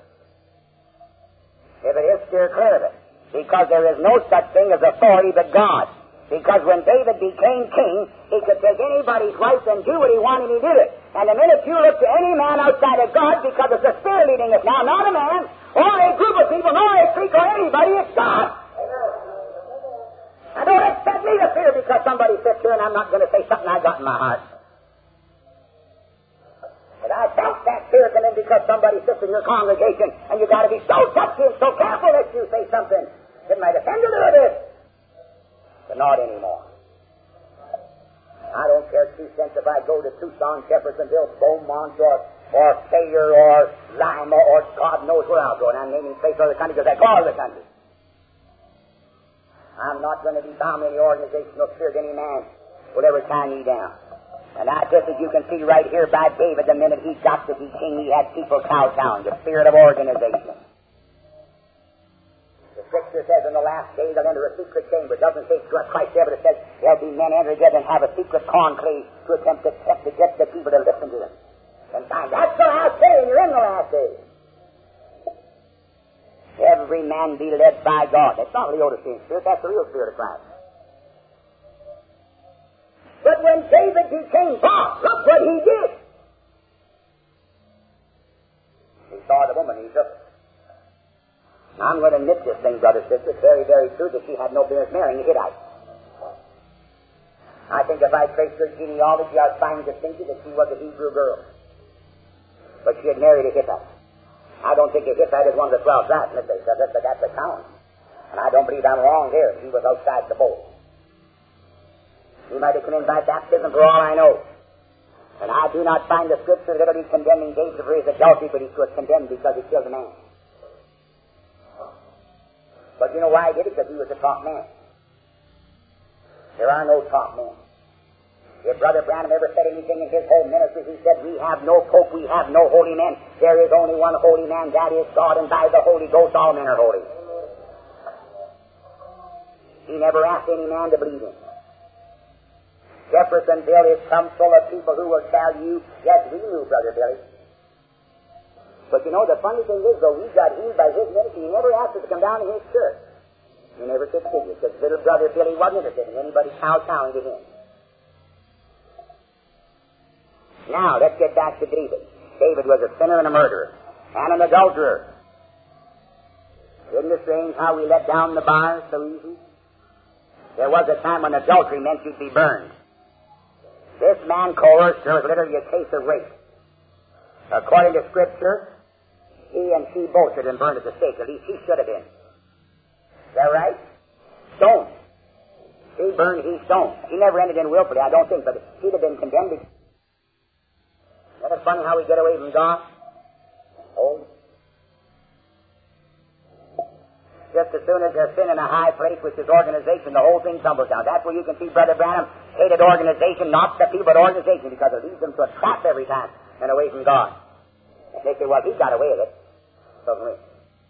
If it is, steer clear of it. Because there is no such thing as authority but God. Because when David became king, he could take anybody's wife and do what he wanted, he did it. And the minute you look to any man outside of God, because it's the Spirit leading us now, not a man, or a group of people, nor a freak, or anybody, it's God. Now don't expect me to fear because somebody sits here and I'm not going to say something I got in my heart. But I doubt that fear can in because somebody sits in your congregation, and you've got to be so touchy and so careful that you say something that might offend a little bit. But not anymore. I don't care two cents if I go to Tucson, Jeffersonville, Beaumont, or, or Sayre, or Lima, or God knows where I'll go. And I'm naming places of the country because I call the country. I'm not going to be bound to any organizational spirit. Any man will ever tie me down. And I just as you can see right here by David, the minute he got to be king, he had people cowed down. The spirit of organization. The Scripture says in the last days they'll enter a secret chamber. It doesn't say Christ ever. It says there'll be men enter together and have a secret conclave to attempt to, to get the people to listen to them. And find that's the last day, and you're in the last day. Every man be led by God. That's not Laodicean spirit. That's the real spirit of Christ. But when David became boss, look what he did. He saw the woman, he took her. I'm going to admit this thing, brother, sister. It's very, very true that she had no business marrying a Hittite. I think if I traced her genealogy, I'd find distinctly that she was a Hebrew girl. But she had married a Hittite. I don't think a Hittite is one of the twelve tribes, but that's a town. And I don't believe I'm wrong there. He was outside the bowl. He might have come in by baptism for all I know. And I do not find the Scripture literally condemning David for his adultery, but he was condemned because he killed a man. But you know why he did it? Because he was a top man. There are no top men. If Brother Branham ever said anything in his whole ministry, he said, we have no pope, we have no holy men. There is only one holy man, that is God, and by the Holy Ghost all men are holy. He never asked any man to believe him. Jeffersonville is some full of people who will tell you, yes, we knew Brother Billy. But you know, the funny thing is, though, we got healed by his ministry, he never asked us to come down to his church. He never said to you, because little Brother Billy wasn't interested in anybody kowtowing to him. Now, let's get back to David. David was a sinner and a murderer, and an adulterer. Isn't it strange how we let down the bars so easy? There was a time when adultery meant you'd be burned. This man coerced her was literally a case of rape. According to Scripture, he and she both had been burned at the stake. At least he should have been. Is that right? Stoned. She burned, he stoned. He never ended in willfully, I don't think, but he'd have been condemned. Isn't it funny how we get away from God? Oh. just as soon as there's sin in a high place, which is organization, the whole thing tumbles down. That's where you can see Brother Branham hated organization, not the people, but organization, because it leads them to a trap every time and away from God. And they say, well, he got away with it. Doesn't we?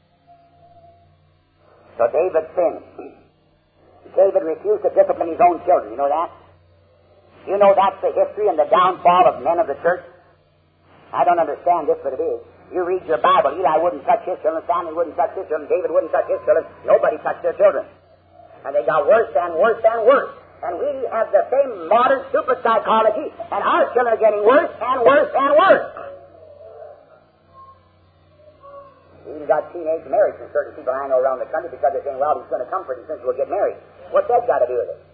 So David sinned. David refused to discipline his own children. You know that? You know that's the history and the downfall of men of the church? I don't understand this, but it is. You read your Bible. Eli wouldn't touch his children. Samuel wouldn't touch his children. David wouldn't touch his children. Nobody touched their children. And they got worse and worse and worse. And we have the same modern super psychology, and our children are getting worse and worse and worse. We even got teenage marriage from certain people I know around the country because they're saying, well, he's going to come pretty soon, so we'll get married. What's that got to do with it?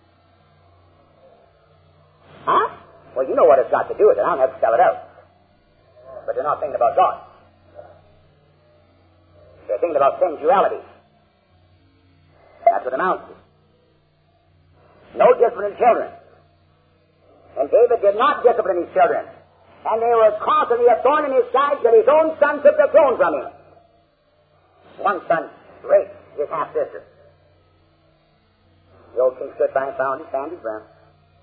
Huh? Well, you know what it's got to do with it. I don't have to spell it out. But they're not thinking about God. They're thinking about sensuality. That's what amounts to. No discipline in children. And David did not discipline his children. And they were constantly a thorn in his side till his own son took the throne from him. One son raped his half-sister. The old king stood by and found his hand his ground.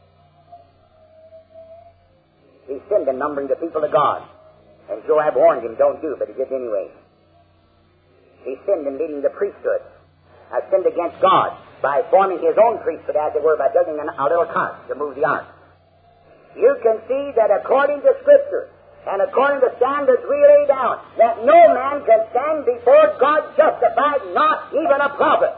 He sinned in numbering the people of God. And Joab warned him, don't do, but he did anyway. He sinned in leading the priesthood. I sinned against God by forming his own priesthood, as it were, by building an, a little cart to move the ark. You can see that according to Scripture, and according to standards we lay down, that no man can stand before God justified, not even a prophet.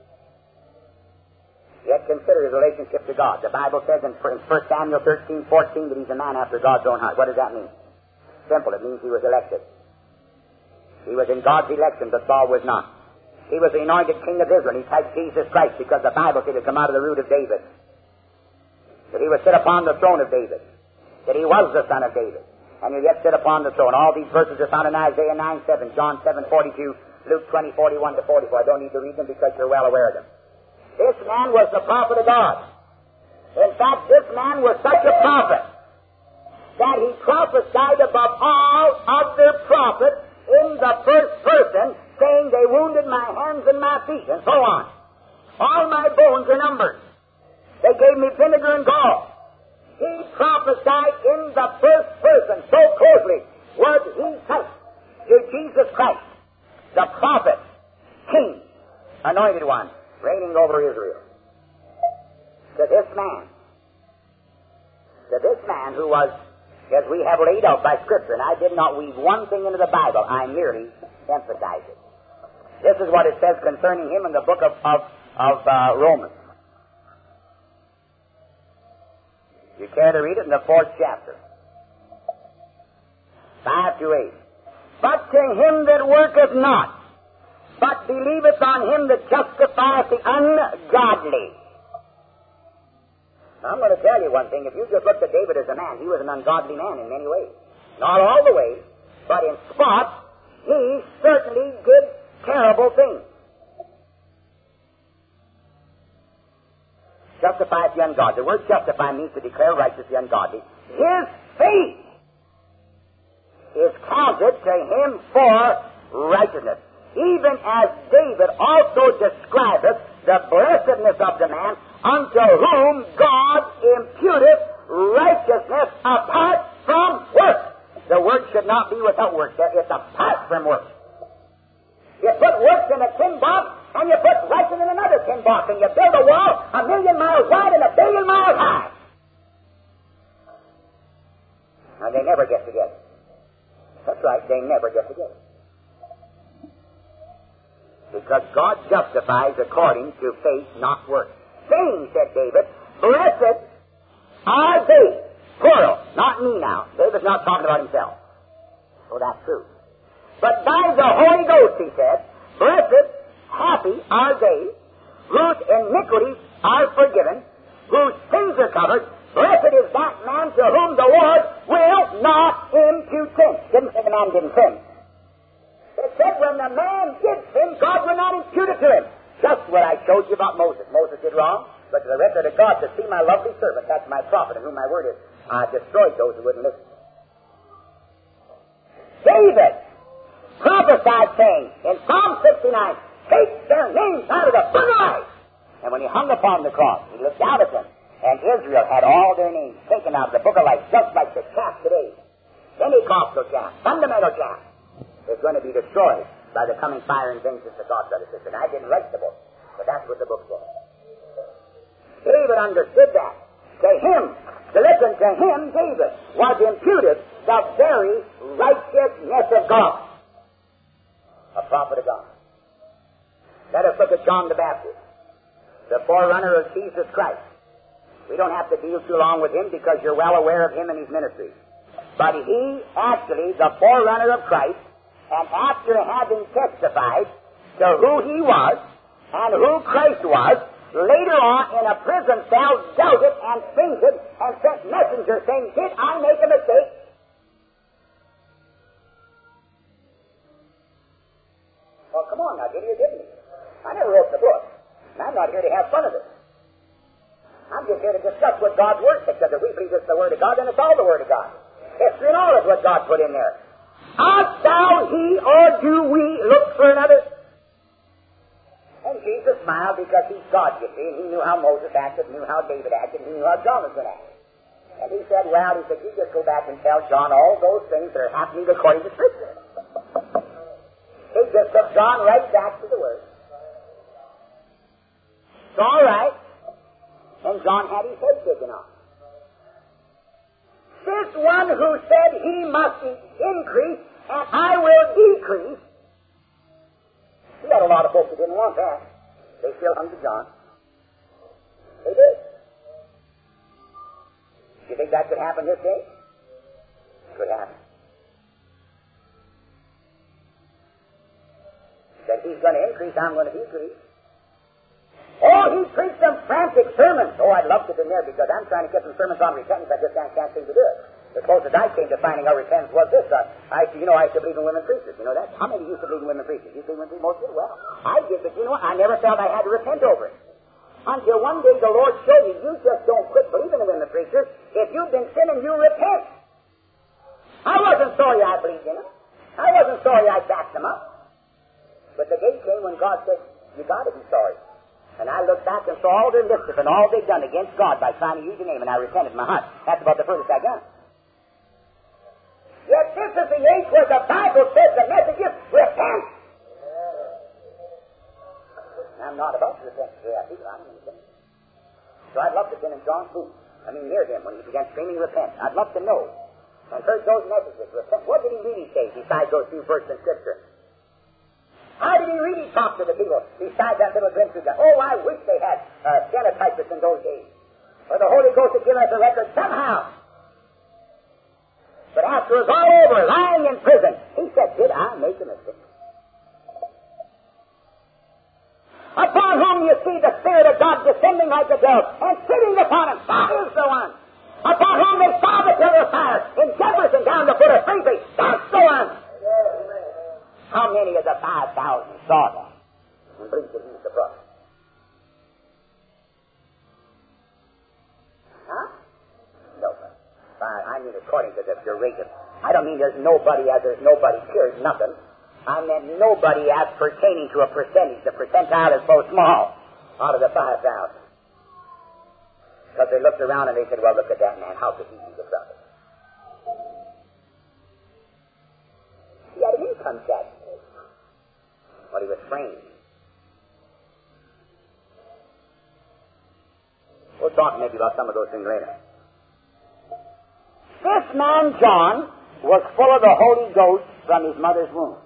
Yet consider his relationship to God. The Bible says in First Samuel thirteen fourteen that he's a man after God's own heart. What does that mean? Simple. It means he was elected. He was in God's election, but Saul was not. He was the anointed king of Israel. He typed Jesus Christ because the Bible said he come out of the root of David. That he would sit upon the throne of David. That he was the son of David. And he yet sit upon the throne. All these verses are found in Isaiah nine seven, John seven forty-two, Luke twenty forty-one to forty-four. I don't need to read them because you're well aware of them. This man was the prophet of God. In fact, this man was such a prophet that he prophesied above all other prophets in the first person, saying, they wounded my hands and my feet, and so on. All my bones are numbered. They gave me vinegar and gall. He prophesied in the first person so closely was he touched to Jesus Christ, the prophet, king, anointed one, reigning over Israel. To this man, to this man who was, as we have laid out by Scripture, and I did not weave one thing into the Bible, I merely emphasized it. This is what it says concerning him in the book of, of, of uh, Romans. You care to read it in the fourth chapter. Five to eight. But to him that worketh not, but believeth on him that justifieth the ungodly. Now, I'm going to tell you one thing. If you just looked at David as a man, he was an ungodly man in many ways. Not all the ways, but in spots, he certainly did terrible things. Justifieth the ungodly. The word justify means to declare righteous the ungodly. His faith is counted to him for righteousness. Even as David also describeth the blessedness of the man unto whom God imputeth righteousness apart from works. The word should not be without works. It's apart from works. You put works in a tin box, and you put righteousness in another tin box, and you build a wall a million miles wide and a billion miles high. And they never get together. That's right, they never get together. Because God justifies according to faith, not works. Saying, said David, blessed are they, plural, not me now. David's not talking about himself. Oh, that's true. But by the Holy Ghost, he said, blessed, happy are they whose iniquities are forgiven, whose sins are covered. Blessed is that man to whom the Lord will not impute sin. Didn't say the man didn't sin. It said when the man did sin, God will not impute it to him. Just what I showed you about Moses. Moses did wrong, but to the record of God, to see my lovely servant, that's my prophet, in whom my word is, I destroyed those who wouldn't listen. David prophesied, saying in Psalm sixty-nine, take their names out of the book of life. And when he hung upon the cross, he looked out at them, and Israel had all their names taken out of the book of life, just like the chaff today. Pentecostal chaff, fundamental chaff, is going to be destroyed by the coming fire and vengeance of God, brother, sister. And I didn't write the book, but that's what the book says. David understood that. To him, to listen to him, David, was imputed the very righteousness of God. A prophet of God. Let us look at John the Baptist, the forerunner of Jesus Christ. We don't have to deal too long with him because you're well aware of him and his ministry. But he actually, the forerunner of Christ, and after having testified to who he was and who Christ was, later on in a prison cell doubted and fainted and sent messengers saying, did I make a mistake? Well, come on now, did he or didn't he? I never wrote the book, and I'm not here to have fun of it. I'm just here to discuss what God's Word says, because if we believe it's the Word of God, then it's all the Word of God. History and all is what God put in there. Art thou he, or do we look for another? And Jesus smiled because he's God, you see, and he knew how Moses acted, knew how David acted, and he knew how John was going to act. And he said, well, he said, you just go back and tell John all those things that are happening according to Scripture. He just took John right back to the Word. It's all right. And John had his head taken off. This one who said he must increase and I will decrease, he had a lot of folks who didn't want that. They still hung to John. They did. Do you think that could happen this day? It could happen. He said he's going to increase, I'm going to decrease. Oh, he preached some frantic sermons. Oh, I'd love to be there because I'm trying to get some sermons on repentance. I just can't, can't seem to do it. The closest I came to finding out repentance was this. Uh, I, you know, I used to believe in women preachers. You know that? How many used to believe in women preachers? You believe in women preachers? Most of you? Well, I did, but you know what? I never felt I had to repent over it. Until one day the Lord showed me, you just don't quit believing in women preachers. If you've been sinning, you repent. I wasn't sorry I believed in them. I wasn't sorry I backed them up. But the day came when God said, you got to be sorry. And I looked back and saw all their mischief and all they've done against God by trying to use your name, and I repented in my heart. That's about the furthest I got. Yet this is the age where the Bible says the message is repent. I'm not about to repent today. I think I'm going to repent. So I'd love to have been in John's booth. I mean, near him when he began screaming, repent. I'd love to know. And heard those messages, repent. What did he really say besides those few verses in Scripture? How did he really talk to the people besides that little glimpse of God? Oh, I wish they had uh, stenotypists in those days. Or the Holy Ghost had given us a record somehow. But after it was all over, lying in prison, he said, did I make a mistake? Upon whom you see the Spirit of God descending like a dove and sitting upon him, that is the one. Upon whom they saw the pillar of fire in Jefferson down the foot of Spring Street, that's the one. How many of the five thousand saw that and believed that he was the prophet? Huh? No, sir. I mean, according to the duration. I don't mean there's nobody as there's nobody here, nothing. I meant nobody as pertaining to a percentage. The percentile is so small out of the five thousand. Because they looked around and they said, well, look at that man. How could he be the prophet? He had an income tax. But he was framed. We'll talk maybe about some of those things later. This man, John, was full of the Holy Ghost from his mother's womb.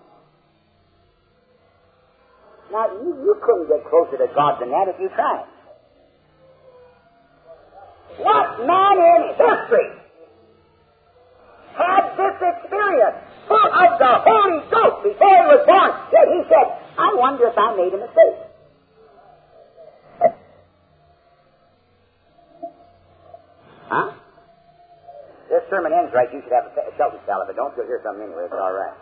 Now, you, you couldn't get closer to God than that if you tried. What man in history had this experience? Full of the Holy Ghost before he was born, yet he said, I wonder if I made a mistake. Huh? This sermon ends right. You should have a Celtic salad, but don't you'll hear something anyway. It's all right.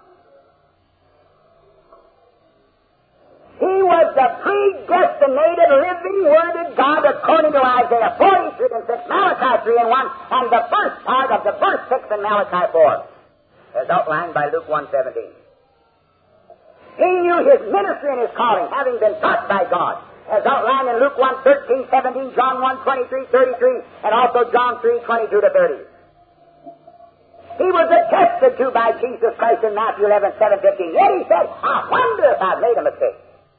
He was the predestinated living Word of God according to Isaiah forty-three and six, Malachi three and one, and the first part of the verse six in Malachi four. As outlined by Luke one seventeen. He knew his ministry and his calling, having been taught by God, as outlined in Luke one, thirteen, seventeen, John one, twenty-three, thirty-three, and also John three, twenty-two to thirty. He was attested to by Jesus Christ in Matthew eleven, seven, fifteen. Yet he said, I wonder if I've made a mistake.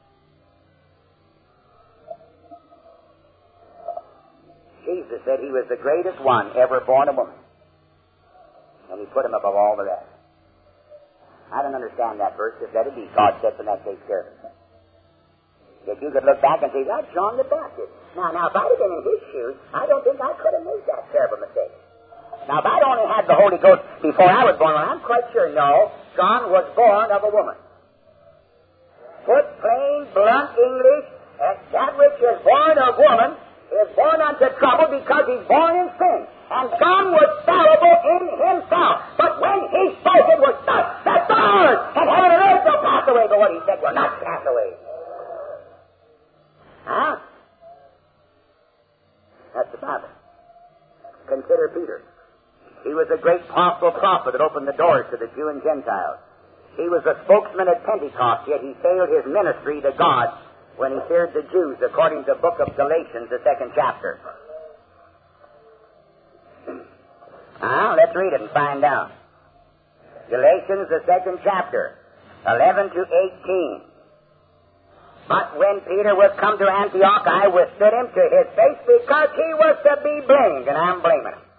Jesus said he was the greatest one ever born of woman. And he put him above all the rest. I don't understand that verse. Just let it be. God said from that takes care of it. That you could look back and say, that's John the Baptist. Now, now, if I'd have been in his shoes, I don't think I could have made that terrible mistake. Now, if I'd only had the Holy Ghost before I was born, well, I'm quite sure, no, John was born of a woman. Put plain, blunt English, that which is born of woman is born unto trouble because he's born in sin. And John was fallible in himself. But when he spoke, it was thus saith the Lord, and heaven and earth will pass away, but what he said will not pass away. Huh? That's the Bible. Consider Peter. He was a great apostle prophet that opened the doors to the Jew and Gentiles. He was a spokesman at Pentecost, yet he failed his ministry to God when he feared the Jews, according to the book of Galatians, the second chapter. Now, let's read it and find out. Galatians, the second chapter, eleven to eighteen. But when Peter was come to Antioch, I withstood him to his face because he was to be blamed, and I'm blaming him.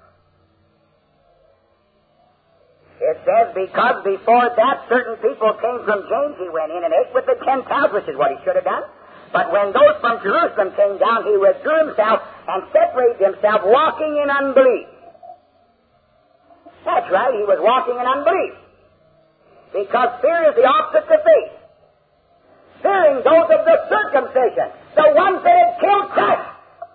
It says, because before that certain people came from James, he went in and ate with the Gentiles, which is what he should have done. But when those from Jerusalem came down, he withdrew himself and separated himself, walking in unbelief. That's right, he was walking in unbelief. Because fear is the opposite to faith. Fearing those of the circumcision, the ones that had killed Christ.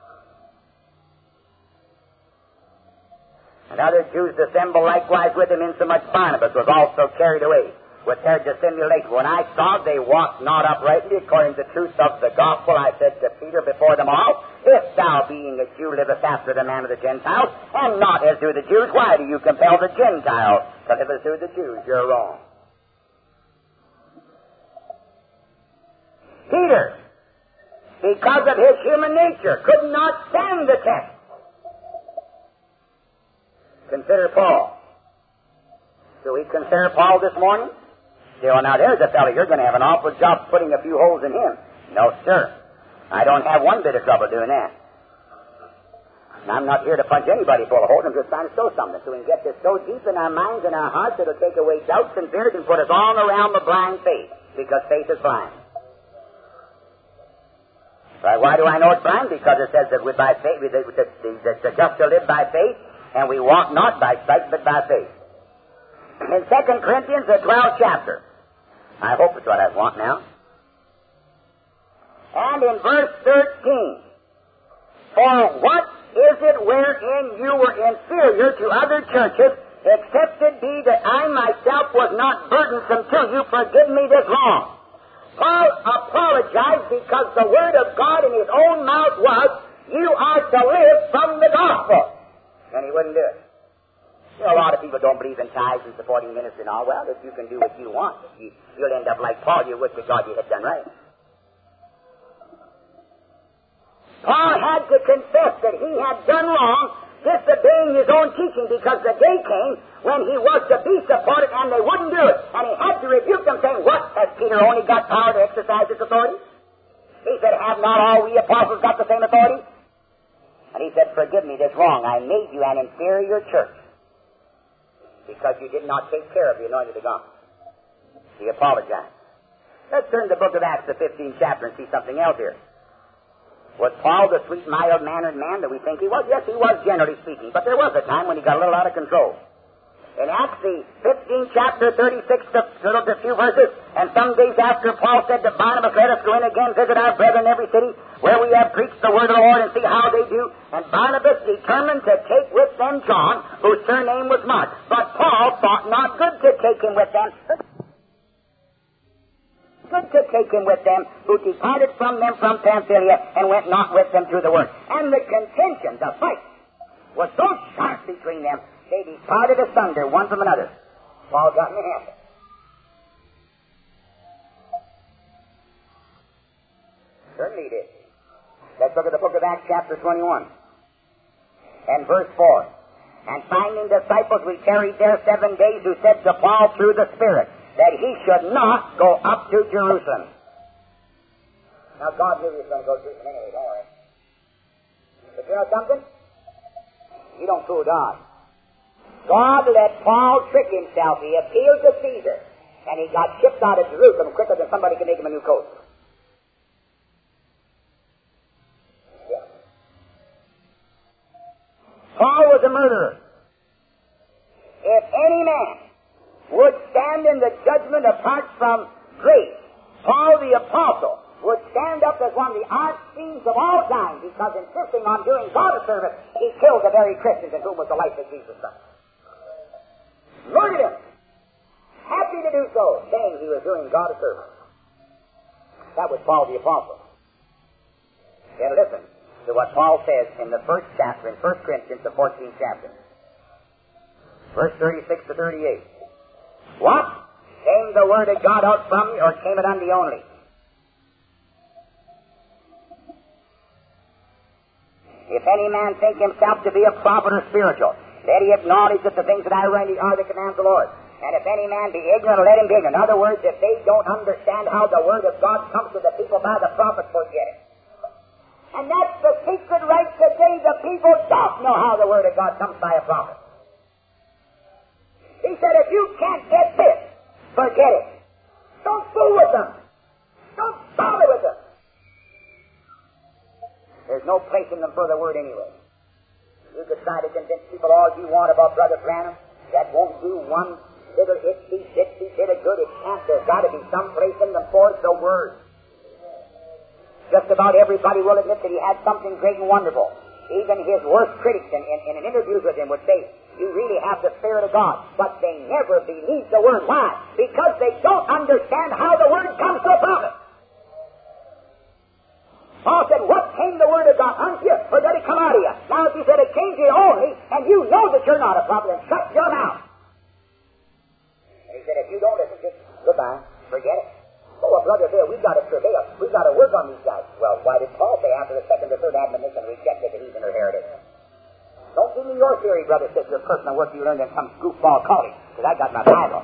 And other Jews assembled likewise with him, insomuch Barnabas was also carried away with their dissimulation. When I saw they walked not uprightly according to the truth of the gospel, I said to Peter before them all, if thou, being a Jew, livest after the manner of the Gentiles, and not as do the Jews, why do you compel the Gentiles to live as do the Jews? You're wrong. Peter, because of his human nature, could not stand the test. Consider Paul. Do we consider Paul this morning? Still, now there's a fellow, you're going to have an awful job putting a few holes in him. No, sir. I don't have one bit of trouble doing that. And I'm not here to punch anybody full of holes. I'm just trying to show something so we can get this so deep in our minds and our hearts it'll take away doubts and fears and put us all around the blind faith, because faith is blind. Right? Why do I know it's blind? Because it says that we by faith, that the, the, the, the just shall live by faith, and we walk not by sight, but by faith. In Second Corinthians, the twelfth chapter. I hope it's what I want now. And in verse thirteen. For what is it wherein you were inferior to other churches, except it be that I myself was not burdensome to you? Forgive me this wrong. Paul apologized because the word of God in his own mouth was, you are to live from the gospel. And he wouldn't do it. You know, a lot of people don't believe in tithes and supporting ministry and all. Well, if you can do what you want, you, you'll end up like Paul. You wish to God you had done right. Paul had to confess that he had done wrong, disobeying his own teaching, because the day came when he was to be supported and they wouldn't do it. And he had to rebuke them, saying, what, has Peter only got power to exercise his authority? He said, have not all we apostles got the same authority? And he said, forgive me this wrong. I made you an inferior church because you did not take care of the anointed of God. He apologized. Let's turn to the book of Acts, the fifteenth chapter, and see something else here. Was Paul the sweet, mild-mannered man that we think he was? Yes, he was, generally speaking. But there was a time when he got a little out of control. In Acts, the fifteenth chapter, thirty-six, to, to a few verses, and some days after, Paul said to Barnabas, let us go in again, visit our brethren in every city where we have preached the word of the Lord, and see how they do. And Barnabas determined to take with them John, whose surname was Mark. But Paul thought not good to take him with them. Good to take him with them, who departed from them from Pamphylia, and went not with them to the word. And the contention, the fight, was so sharp between them, they departed asunder one from another. Paul got in the habit. Certainly he did. Let's look at the book of Acts, chapter twenty-one, and verse four. And finding disciples, we tarried there seven days, who said to Paul through the Spirit that he should not go up to Jerusalem. Now, God knew he was going to go to Jerusalem anyway, don't worry. But you know something? You don't fool God. God let Paul trick himself. He appealed to Caesar, and he got shipped out of Jerusalem quicker than somebody could make him a new coat. Yeah. Paul was a murderer. If any man would stand in the judgment apart from grace, Paul the apostle would stand up as one of the arch fiends of all time, because insisting on doing God a service, he killed the very Christians in whom was the life of Jesus Christ. Murdered him. Happy to do so, saying he was doing God a service. That was Paul the apostle. Then listen to what Paul says in the first chapter, in First Corinthians, the fourteenth chapter. Verse thirty-six to thirty-eight. What? Came the word of God out from me, or came it unto you only? If any man think himself to be a prophet or spiritual, let he acknowledge that the things that I write are the commands of the Lord. And if any man be ignorant, let him be ignorant. In other words, if they don't understand how the word of God comes to the people by the prophets, forget it. And that's the secret right today. The people don't know how the word of God comes by a prophet. He said, if you can't get this, forget it. Don't fool with them. Don't bother with them. There's no place in them for the word anyway. You could try to convince people all you want about Brother Branham. That won't do one little itsy bitsy bit of good. It can't. There's got to be some place in them for the word. Just about everybody will admit that he had something great and wonderful. Even his worst critics in, in, in interviews with him would say, you really have the Spirit of God. But they never believe the word. Why? Because they don't understand how the word comes to a prophet. Paul said, what came the word of God unto you, or did it come out of you? Now, if he said it came to you only, and you know that you're not a prophet, then shut your mouth. And he said, if you don't listen, just goodbye, forget it. Oh, well, Brother Bill, we've got to travail. We've got to work on these guys. Well, why did Paul say after the second or third admonition rejected the heathen or heretic? Don't give me your theory, brother, sister, of personal work you learned in some goofball college, because I got my Bible.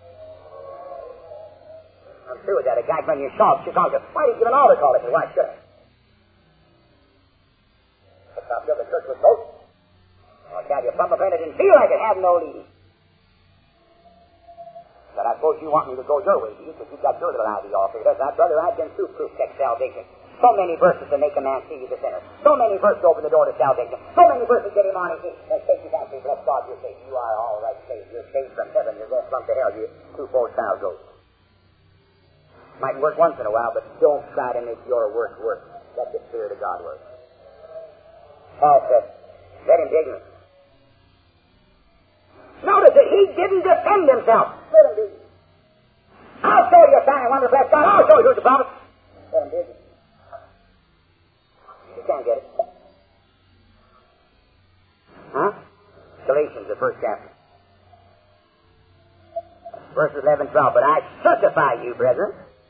I'm through with that. A guy from your shop, Chicago. Why did you give an altar call if you why should I? Stop till the church was built. I'll tell you, Plumber Brenda didn't feel like it had no leading. But I suppose you want me to go your way, do you? Because you've got your little idea all figured out. Now, brother, I've been through proof text salvation. So many verses to make a man see he's a sinner. So many verses to open the door to salvation. So many verses to get him on his feet. And say you can't say, bless God, you're saved. You are all right saved. You're saved from heaven. You're going from to hell. You're two-fold child ghost. Might work once in a while, but don't try to make your work work. Let the Spirit of God work. Paul said, let him be ignorant. Notice that he didn't defend himself. Let him be. I'll show you a sign and wonder, bless God. I'll show you who's the prophet. Let him be ignorant. You can't get it. Huh? Galatians, the first chapter. Verses eleven and twelve. But I certify you, brethren,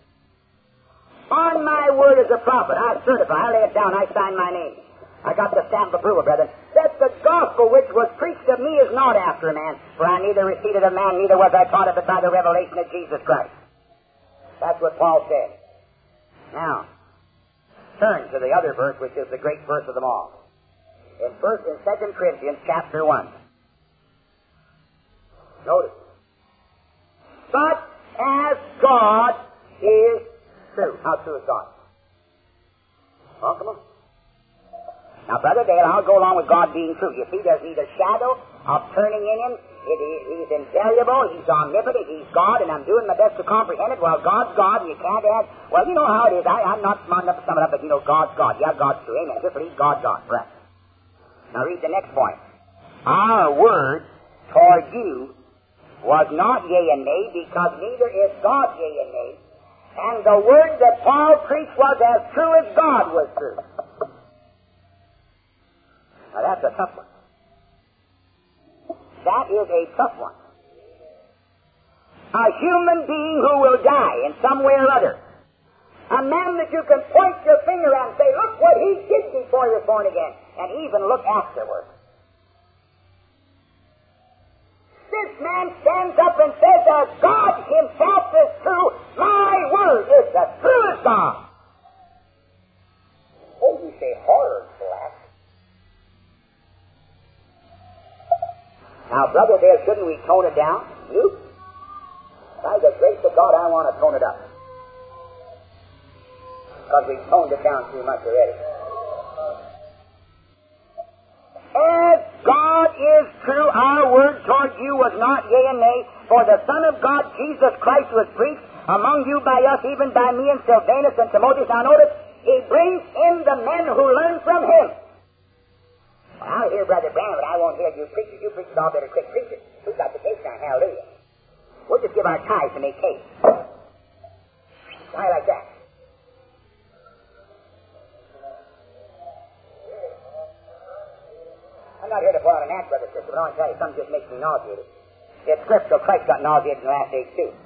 on my word as a prophet, I certify, I lay it down, I sign my name. I got the stamp of approval, brethren, that the gospel which was preached of me is not after a man, for I neither received it of man, neither was I taught of it by the revelation of Jesus Christ. That's what Paul said. Now, turn to the other verse, which is the great verse of them all. In first, in Second Corinthians chapter one. Notice. But as God is true. How true is God? Oh, come on. Now, Brother Dale, I'll go along with God being true. You see, there's neither shadow of turning in him. It, he, he's invariable. He's omnipotent. He's God, and I'm doing my best to comprehend it. Well, God's God, and you can't add. Well, you know how it is. I, I'm not smart enough to sum it up, but you know, God's God. Yeah, God's true. Amen. Just believe God's God. Right. Now, read the next point. Our word toward you was not yea and nay, because neither is God yea and nay. And the word that Paul preached was as true as God was true. Now that's a tough one. That is a tough one. A human being who will die in some way or other A man that you can point your finger at and say, look what he did before he was born again, and even look afterward. This man stands up and says that God himself is true. My word is the truest God. Oh, you say horror, black. Now, Brother Dale, shouldn't we tone it down? You? By the grace of God, I want to tone it up. Because we've toned it down too much already. As God is true, our word toward you was not yea and nay, for the Son of God, Jesus Christ, was preached among you by us, even by me and Silvanus and Timotheus. Now notice, he brings in the men who learn from him. Well, I'll hear Brother Branham, but I won't hear you preach it. You preach it all better quick preach it. Who's got the case now? Hallelujah. We'll just give our tithes to make case. Why like that? I'm not here to pull out an act, Brother Sister, but I want to tell you something just makes me nauseated. It's scriptural. Christ got nauseated in the last days, too.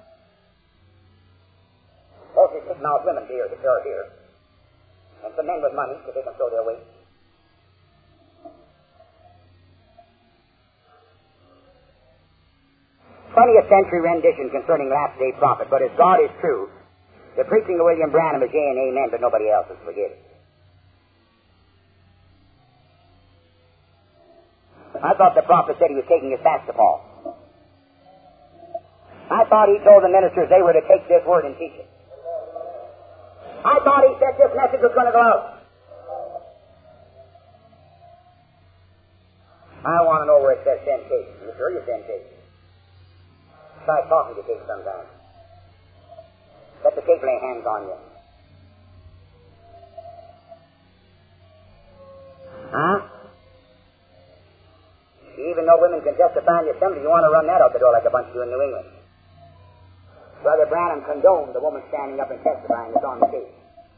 Mostly sitting out women here, that are here. And some men with money, because they can throw their weight. twentieth century rendition concerning last day prophet, but as God is true, the preaching of William Branham is yea and amen, but nobody else is forgiven. I thought the prophet said he was taking his back to Paul. I thought he told the ministers they were to take this word and teach it. I thought he said this message was going to go out. I want to know where it says send case. You sure you send case? Try talking to case sometime. Let the case lay hands on you. Huh? Even though women can testify in the assembly, you want to run that out the door like a bunch do in New England. Brother Branham condoned the woman standing up and testifying that's on the case.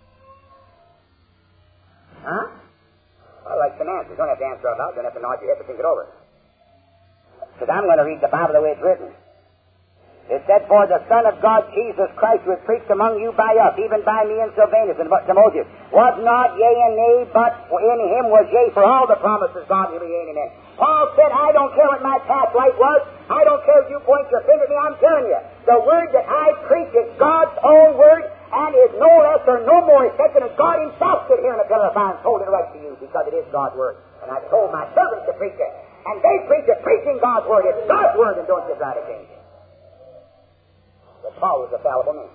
Huh? Well, like some answers. Don't have to answer out loud. Don't have to nod your head to think it over. Because I'm going to read the Bible the way it's written. It said, for the Son of God, Jesus Christ, was preached among you by us, even by me and Silvanus and Timotheus, was not yea and nay, but in him was yea, for all the promises God will be yea and amen. Paul said, I don't care what my past life was. I don't care if you point your finger at me. I'm telling you, the word that I preach is God's own word, and is no less or no more effective than God himself stood here in a pillar of fire and told it right to you, because it is God's word. And I told my servants to preach it. And they preach it, preaching God's word. It's God's word, and don't you try to change it. But Paul was a fallible man.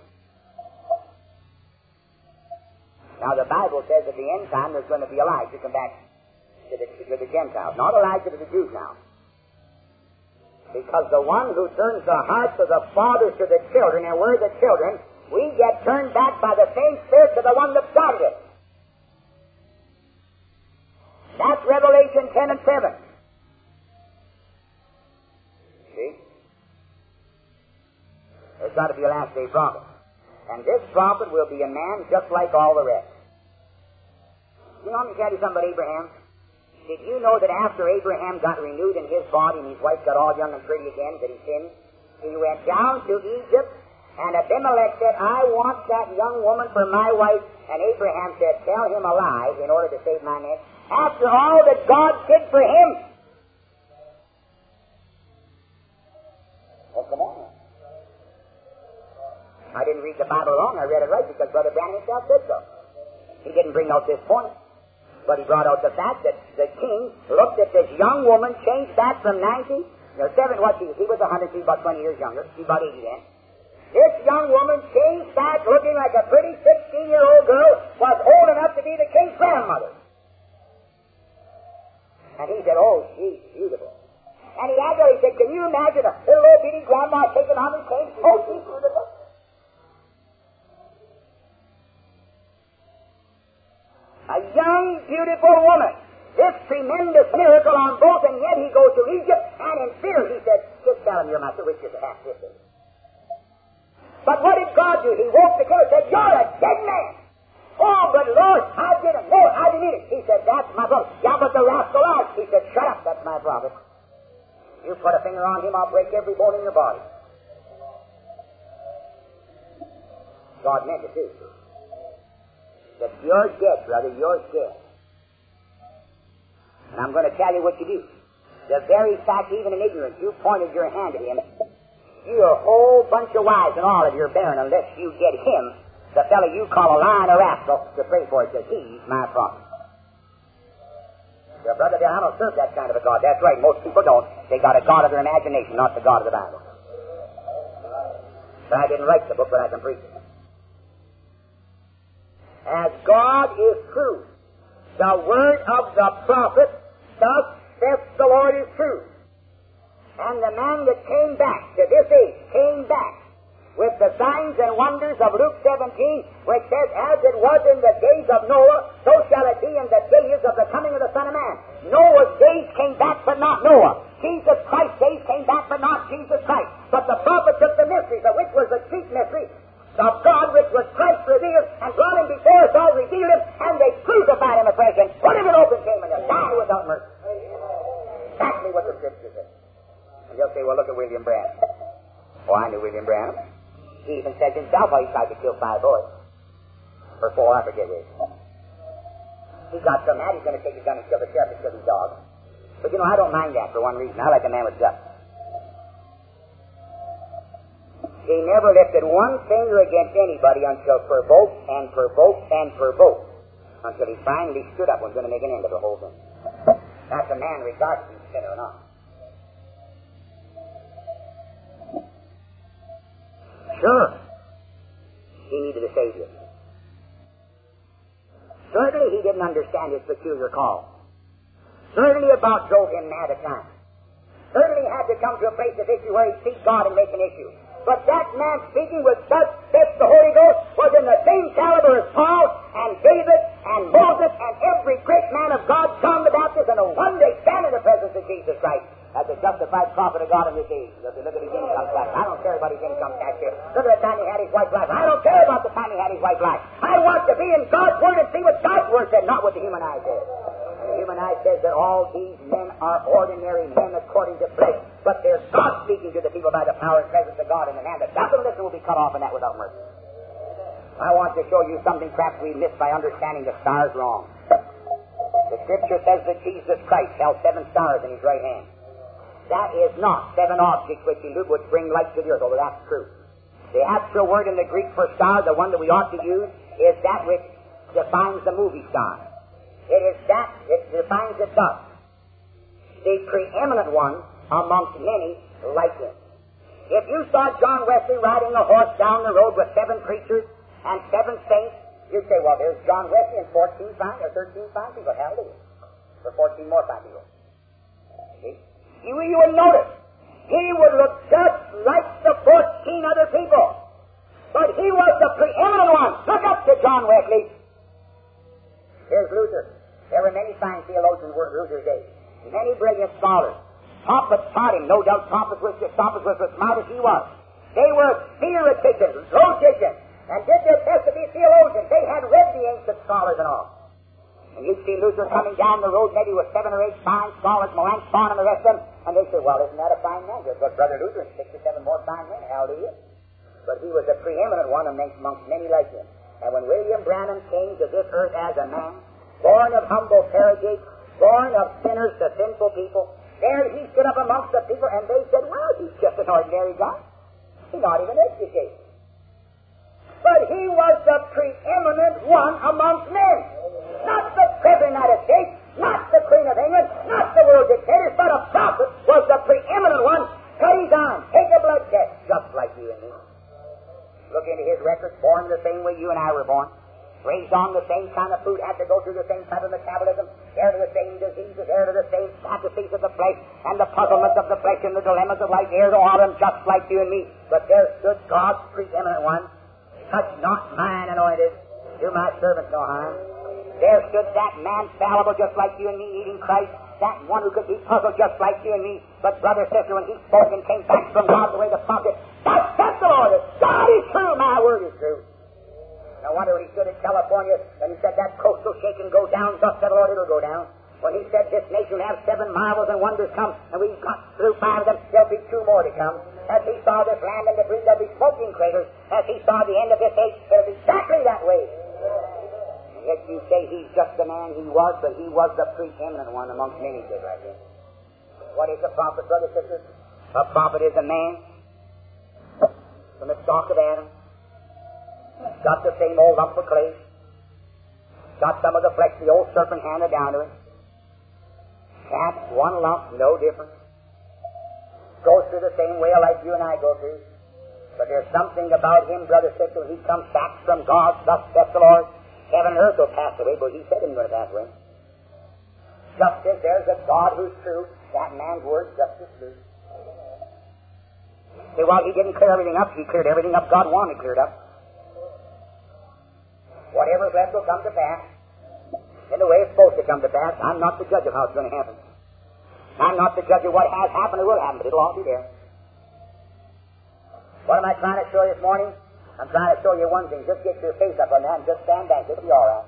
Now the Bible says at the end time there's going to be Elijah come back to the, to the Gentiles. Not Elijah to the Jews now. Because the one who turns the hearts of the fathers to the children, and we're the children, we get turned back by the same Spirit to the one that started it. That's Revelation ten and seven. See? There's got to be a last day prophet. And this prophet will be a man just like all the rest. You know, let me tell you something about Abraham. Did you know that after Abraham got renewed in his body and his wife got all young and pretty again, that he sinned? He went down to Egypt, and Abimelech said, I want that young woman for my wife. And Abraham said, tell him a lie in order to save my neck. After all that God did for him. Oh, come on. I didn't read the Bible wrong. I read it right because Brother Branham himself said so. He didn't bring out this point. But he brought out the fact that the king looked at this young woman, changed back from ninety, you know, seven, what she, he was a hundred, she was about twenty years younger. She was about eighty then. This young woman changed back looking like a pretty sixteen-year-old girl, was old enough to be the king's grandmother. And he said, oh, she's beautiful. And he had her, he said, can you imagine a little old bitty grandma taking on the king? Oh, she's beautiful. A young, beautiful woman. This tremendous miracle on both, and yet he goes to Egypt, and in fear he said, just tell him you're my richest half-sister. But what did God do? He woke the king and said, you're a dead man. Oh, but Lord, I didn't know it. I didn't eat it. He said, that's my prophet. Yeah, but the rascal lied. He said, shut up, that's my prophet. You put a finger on him, I'll break every bone in your body. God meant it too. That you're dead, brother, you're dead. And I'm going to tell you what you do. The very fact, even in ignorance, you pointed your hand at him. You're a whole bunch of wives and all of your barren unless you get him, the fellow you call a lion or rascal, to pray for it, because he's my prophet. Your brother, I don't serve that kind of a God. That's right, most people don't. They got a God of their imagination, not the God of the Bible. But I didn't write the book, but I can preach it. As God is true, the word of the prophet, thus saith the Lord, is true. And the man that came back to this age came back with the signs and wonders of Luke seventeen, which says, as it was in the days of Noah, so shall it be in the days of the coming of the Son of Man. Noah's days came back, but not Noah. Jesus Christ's days came back, but not Jesus Christ. But the prophet took the mysteries, of which was the chief mystery of God, which was Christ revealed, and brought him before us all, revealed him, and they crucified him afresh, and put him in open shame, and they died without mercy. Exactly what the Scripture says. And you'll say, well, look at William Branham. Oh, I knew William Branham. He even says himself how he tried to kill five boys. Or four, I forget which. He got so mad he's going to take his gun and kill the sheriff and kill his dog. But you know, I don't mind that for one reason. I like a man with guts. He never lifted one finger against anybody until provoked and provoked and provoked. Until he finally stood up and was going to make an end of the whole thing. That's a man regardless if he's sinner or not. Sure, he needed a Savior. Certainly he didn't understand his peculiar call. Certainly about drove him mad at times. Certainly he had to come to a place of issue where he'd seek God and make an issue. But that man speaking with such says the Holy Ghost was in the same caliber as Paul and David and Moses and every great man of God, John the Baptist, and will one day stand in the presence of Jesus Christ as a justified prophet of God in this age. Look at his income tax. I don't care about his income tax here. Look at the time he had his wife life. I don't care about the time he had his wife life. I want to be in God's Word and see what God's Word said, not what the human eye says. And the human eye says that all these men are ordinary men according to flesh, but there's God speaking to the people by the power and presence of God, and the man that doesn't listen will be cut off, and that without mercy. I want to show you something perhaps we missed by understanding the stars wrong. The Scripture says that Jesus Christ held seven stars in his right hand. That is not seven objects which he would bring light to the earth, although that's true. The actual word in the Greek for star, the one that we ought to use, is that which defines the movie star. It is that, it defines it thus. The preeminent one amongst many like him. If you saw John Wesley riding a horse down the road with seven preachers and seven saints, you'd say, well, there's John Wesley and fourteen fine, or thirteen fine people. Hallelujah. Or fourteen more fine people. See? You, you would notice, he would look just like the fourteen other people. But he was the preeminent one. Look up to John Wesley. Here's Luther. There were many fine theologians in Luther's day. Many brilliant scholars. Thomas taught him. No doubt Thomas was, Thomas was as smart as he was. They were theoreticians, logicians, and did their best to be theologians. They had read the ancient scholars and all. And you'd see Luther coming down the road maybe with seven or eight fine scholars, Melanchthon and the rest of them, and they say, well, isn't that a fine man? There's got Brother Luther and six or seven more fine men. Hallelujah. But he was the preeminent one amongst many like him. And when William Branham came to this earth as a man, born of humble parentage, born of sinners to sinful people, there he stood up amongst the people, and they said, well, he's just an ordinary guy. He's not even educated. But he was the preeminent one amongst men. Not the President of the United States, not the Queen of England, not the world dictators, but a prophet was the preeminent one. Cut his arm, take a blood test, just like you and me. Look into his records, born the same way you and I were born. Raised on the same kind of food, had to go through the same type of metabolism, heir to the same diseases, heir to the same fantasies of the flesh, and the puzzlements of the flesh and the dilemmas of life, heir to all of them, just like you and me. But there stood God's preeminent one. Touch not mine anointed, do my servants no harm. There stood that man fallible just like you and me, eating Christ, that one who could be puzzled just like you and me. But brother, sister, when he spoke and came back from God the way the prophet, that's, that's the Lord. God is true, my word is true. No wonder when he stood in California and he said that coast will shake and go down, thus said the Lord, it'll go down. When he said this nation will have seven marvels and wonders come, and we've got through five of them, there'll be two more to come. as he saw this land and the breed of these smoking craters, as he saw the end of this age, it'll be exactly that way. Yet you say he's just the man he was, but he was the preeminent one amongst many good right here. What is a prophet, brothers and sisters? A prophet is a man from the stock of Adam. Got the same old lump of clay. Got some of the flesh the old serpent handed down to him. Cast one lump, no difference. Goes through the same way like you and I go through. But there's something about him, brother, sister, he comes back from God, thus saith the Lord. Heaven and earth will pass away, but he said he was going to pass away. Just as there's a God who's true, that man's word just as true. See, while he didn't clear everything up, he cleared everything up God wanted cleared up. Whatever's left will come to pass in the way it's supposed to come to pass. I'm not the judge of how it's going to happen. I'm not the judge of what has happened or will happen, but it'll all be there. What am I trying to show you this morning? I'm trying to show you one thing. Just get your face up on that and just stand back. It'll be all right.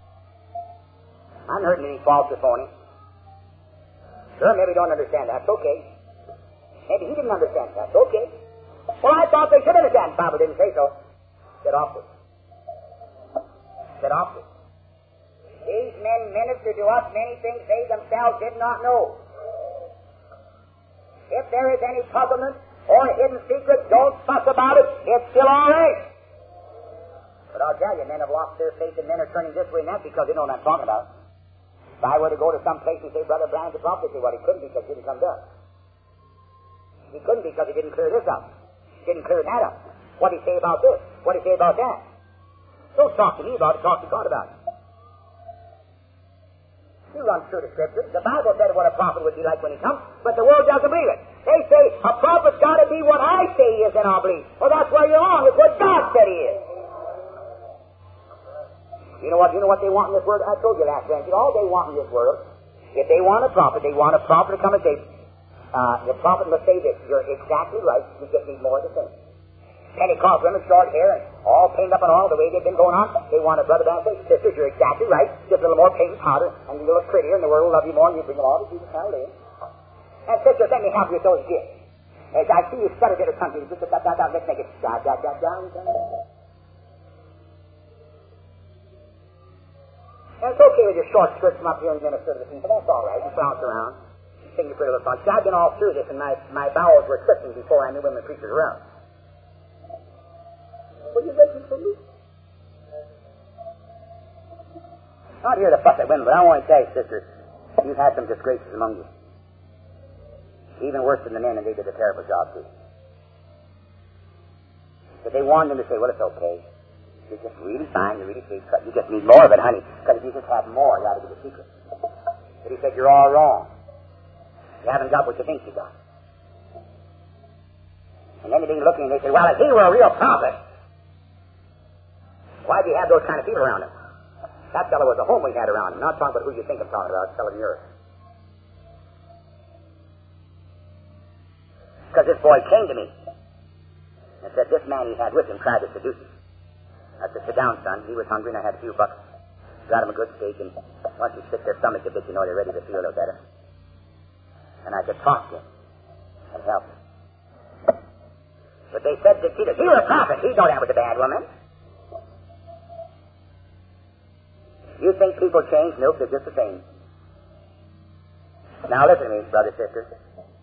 I'm hurting any false or phony. Sure, maybe you don't understand. That's okay. Maybe he didn't understand. That's okay. Well, I thought they should understand. The Bible didn't say so. Get off it. Get off it. These men minister to us many things they themselves did not know. If there is any puzzlement or a hidden secret, don't fuss about it. It's still all right. But I'll tell you, men have lost their faith and men are turning this way and that because they know what I'm talking about. If I were to go to some place and say, Brother Brown's a prophet, they say, well, he couldn't because he didn't come done. He couldn't because he didn't clear this up. He didn't clear that up. What did he say about this? What did he say about that? Don't talk to me about it, talk to God about it. You run through the Scriptures. The Bible said what a prophet would be like when he comes, but the world doesn't believe it. They say, a prophet's got to be what I say he is, and I'll believe. Well, that's where you're wrong. It's what God said he is. You know what? You know what they want in this world? I told you last Wednesday. All they want in this world, if they want a prophet, they want a prophet to come and say, uh, the prophet must say this. You're exactly right. You just need more of the same. Pentecost women, short hair, and all painted up and all the way they've been going on. They want a brother down and say, sisters, you're exactly right. Just a little more paint and powder, and you look prettier, and the world will love you more, and you bring them all to Jesus. Hallelujah. And sisters, let me help you with those gifts. As I see you stutter bit or something, just da da da, let's make it da da da da. And it's okay with your short skirts from up here and minister to the people. That's all right. You bounce around, sing your pretty little songs. I've been all through this, and my my bowels were twitching before I knew women preachers around. What are you making for me? Not here to fuss at women, but I want to tell you, sisters, you've had some disgraces among you. Even worse than the men, and they did a terrible job too. But they warned them to say, well, it's okay. You're just really fine, you're really sweet. You just need more of it, honey. Because if you just have more, you ought to get a secret. But he said, you're all wrong. You haven't got what you think you got. And then they begin looking and they say, well, if he were a real prophet, why do you have those kind of people around him? That fellow was a home we had around him. I'm not talking about who you think I'm talking about, telling the earth. Because this boy came to me and said this man he had with him tried to seduce him. I said, sit down, son. He was hungry and I had a few bucks. Got him a good steak, and once you stick their stomach a bit, you know they're ready to feel a little better. And I could talk to him and help him. But they said that if he were a prophet, he'd know that was a bad woman. You think people change? Nope, they're just the same. Now listen to me, brothers and sisters.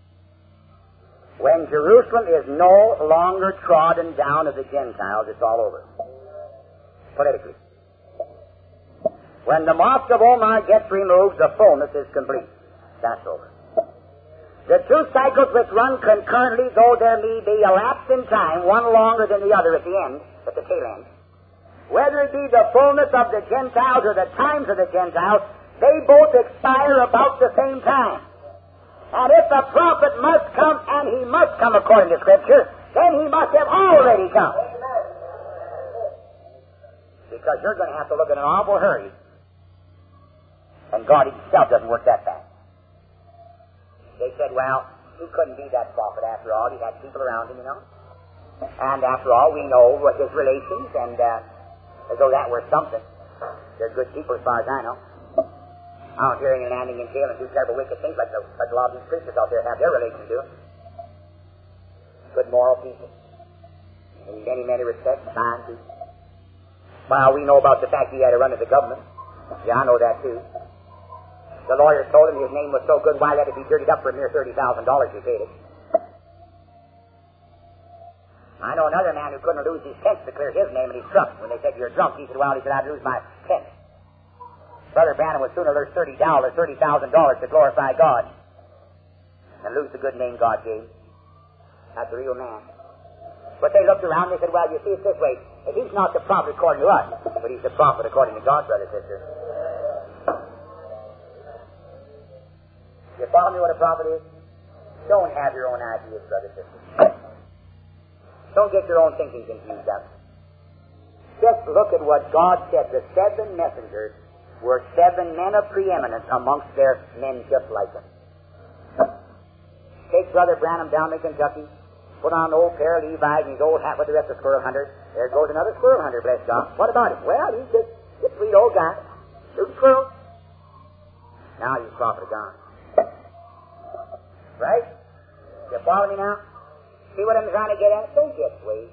When Jerusalem is no longer trodden down of the Gentiles, it's all over. Politically. When the Mosque of Omar gets removed, the fullness is complete. That's over. The two cycles which run concurrently, though there may be a lapse in time, one longer than the other at the end, at the tail end, whether it be the fullness of the Gentiles or the times of the Gentiles, they both expire about the same time. And if the prophet must come, and he must come according to Scripture, then he must have already come. Because you're going to have to look in an awful hurry. And God himself doesn't work that fast. They said, well, he couldn't be that prophet after all. He had people around him, you know. And after all, we know what his relations, and uh, as though that were something. They're good people as far as I know. I don't hear any landing in jail and do terrible wicked things like, the, like a lot of these preachers out there have their relations do. good moral people. In many, many respects, fine people. Well, we know about the fact he had to run to the government. Yeah, I know that too. The lawyers told him his name was so good, why let it be dirtied up for a mere thirty thousand dollars he paid it. I know another man who couldn't lose his pence to clear his name, and he's drunk. When they said, you're drunk, he said, well, he said, I'd lose my pence. Brother Branham would sooner lose thirty dollars, thirty thousand dollars to glorify God than lose the good name God gave. That's a real man. But they looked around and they said, well, you see, it's this way. He's not the prophet according to us, but he's the prophet according to God, brother, sister. You follow me what a prophet is? Don't have your own ideas, brother, sister. Don't get your own thinking confused up. Just look at what God said. The seven messengers were seven men of preeminence amongst their men just like them. Take Brother Branham down to Kentucky, put on an old pair of Levi's and his old hat with the rest of the squirrel hunters. There goes another squirrel hunter, bless God. What about him? Well, he's just a sweet old guy. Shooting squirrels. Now he's a prophet of God. Right? You follow me now? See what I'm trying to get at? Don't get swayed.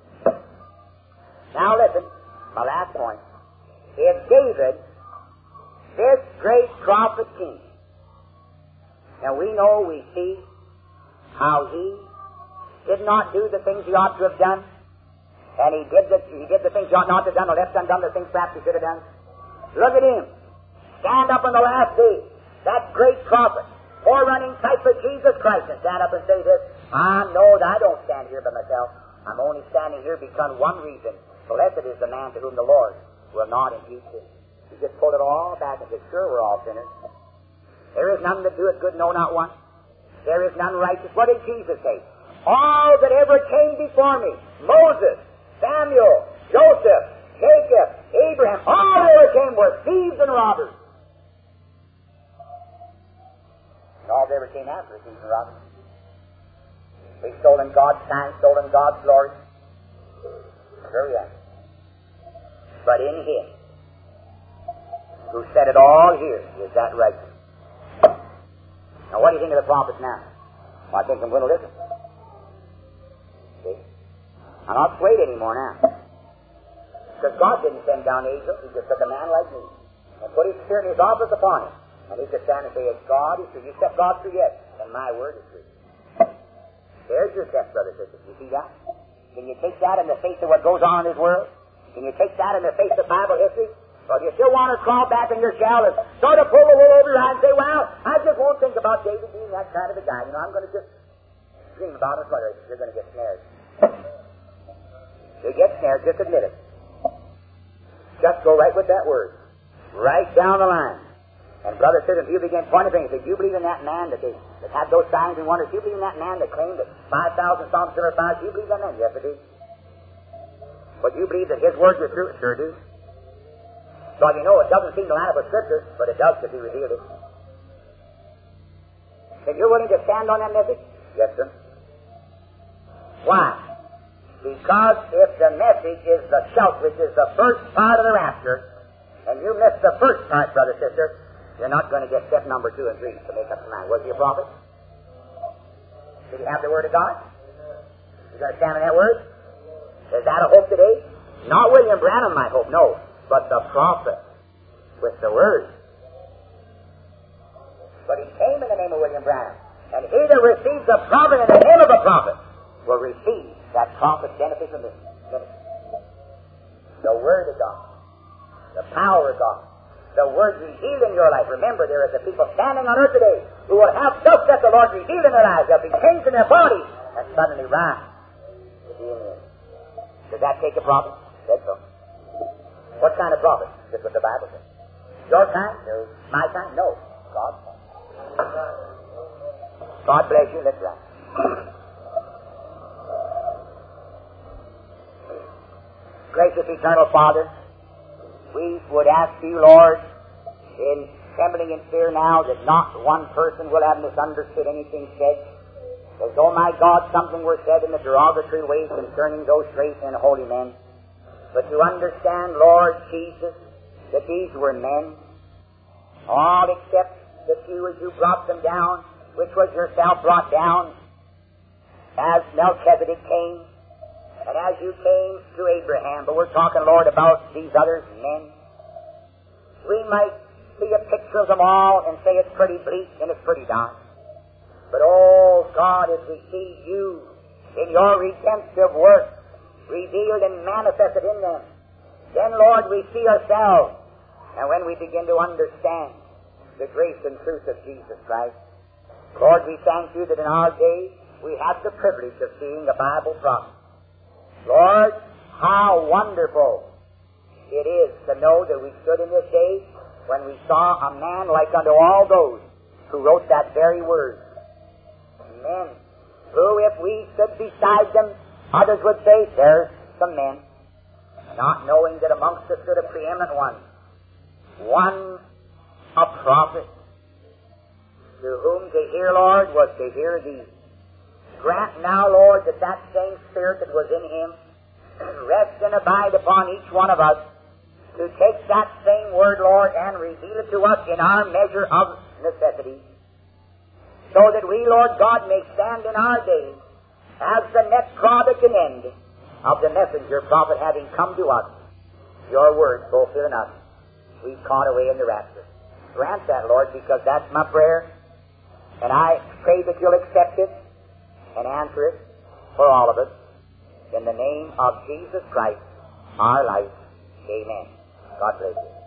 Now listen, my last point. If David, this great prophet king, and we know, we see how he did not do the things he ought to have done, and he did the, he did the things he ought not to have done, or left undone the things perhaps he should have done. Look at him. Stand up on the last day, that great prophet, forerunning type of Jesus Christ, and stand up and say this, I know that I don't stand here by myself. I'm only standing here because one reason. Blessed is the man to whom the Lord will not impute sin. He just pulled it all back and said, sure, we're all sinners. There is none that doeth good, no, not one. There is none righteous. What did Jesus say? All that ever came before me, Moses, Samuel, Joseph, Jacob, Abraham, all that ever came were thieves and robbers. And all that ever came after were thieves and robbers. They've stolen God's time, stolen God's glory. There we are. But in Him, who said it all here, is that right? Now, what do you think of the prophets now? Well, I think I'm going to listen. See? I'm not swayed anymore now. Because God didn't send down angels. He just took a man like me and put His Spirit in His office upon him. And he could stand and say, it's God is true. You step God through yet, and my word is true. There's your test, brother, sister. You see that? Can you take that in the face of what goes on in this world? Can you take that in the face of Bible history? Or do you still want to crawl back in your shell and sort of pull the wool over your eyes and say, well, I just won't think about David being that kind of a guy. You know, I'm going to just dream about his mother. You're going to get snared. You get snared, just admit it. Just go right with that word. Right down the line. And brother said, if you begin pointing fingers, do you believe in that man that, they, that had those signs and wonders? Do you believe in that man that claimed that five thousand Psalms were five? Do you believe in that man? Yes, I do. But do you believe that his words are true? Sure do. So you know, it doesn't seem to line up with Scripture, but it does because He revealed it. If you're willing to stand on that message? Yes, sir. Why? Because if the message is the shout, which is the first part of the rapture, and you miss the first part, brother, sister, you're not going to get step number two and three to make up your mind. Was he a prophet? Did he have the Word of God? You going to stand on that Word? Is that a hope today? Not William Branham, my hope, no. But the prophet with the Word. But he came in the name of William Branham. And he that receives the prophet in the name of the prophet will receive that prophet's beneficial ministry. The Word of God. The power of God. The Word revealed in your life. Remember, there is a people standing on earth today who will have just that the Lord revealed in their lives. They'll be changed in their bodies and suddenly rise to be in Him. Does that take a prophet? Said so. What kind of prophet? Just what the Bible says. Your kind? No. My kind? No. God's kind. God bless you. Let's rise. Gracious Eternal Father, we would ask you, Lord, in trembling in fear now, that not one person will have misunderstood anything said. As though, my God, something were said in a derogatory way concerning those great and holy men. But to understand, Lord Jesus, that these were men, all except the few as you brought them down, which was yourself brought down. as Melchizedek came, and as you came to Abraham, but we're talking, Lord, about these other men. We might see a picture of them all and say it's pretty bleak and it's pretty dark. But, oh, God, as we see you in your redemptive work revealed and manifested in them, then, Lord, we see ourselves. And when we begin to understand the grace and truth of Jesus Christ, Lord, we thank you that in our day we have the privilege of seeing a Bible prophet. Lord, how wonderful it is to know that we stood in this day when we saw a man like unto all those who wrote that very word. Men who, if we stood beside them, others would say, there's some men, not knowing that amongst us stood a preeminent one, one a prophet, to whom to hear, Lord, was to hear thee. Grant now, Lord, that that same Spirit that was in him rest and abide upon each one of us to take that same word, Lord, and reveal it to us in our measure of necessity, so that we, Lord God, may stand in our day as the next product and end of the messenger prophet having come to us, your word fulfilling us. We've caught away in the rapture. Grant that, Lord, because that's my prayer, and I pray that you'll accept it and answer it for all of us. In the name of Jesus Christ, our life. Amen. God bless you.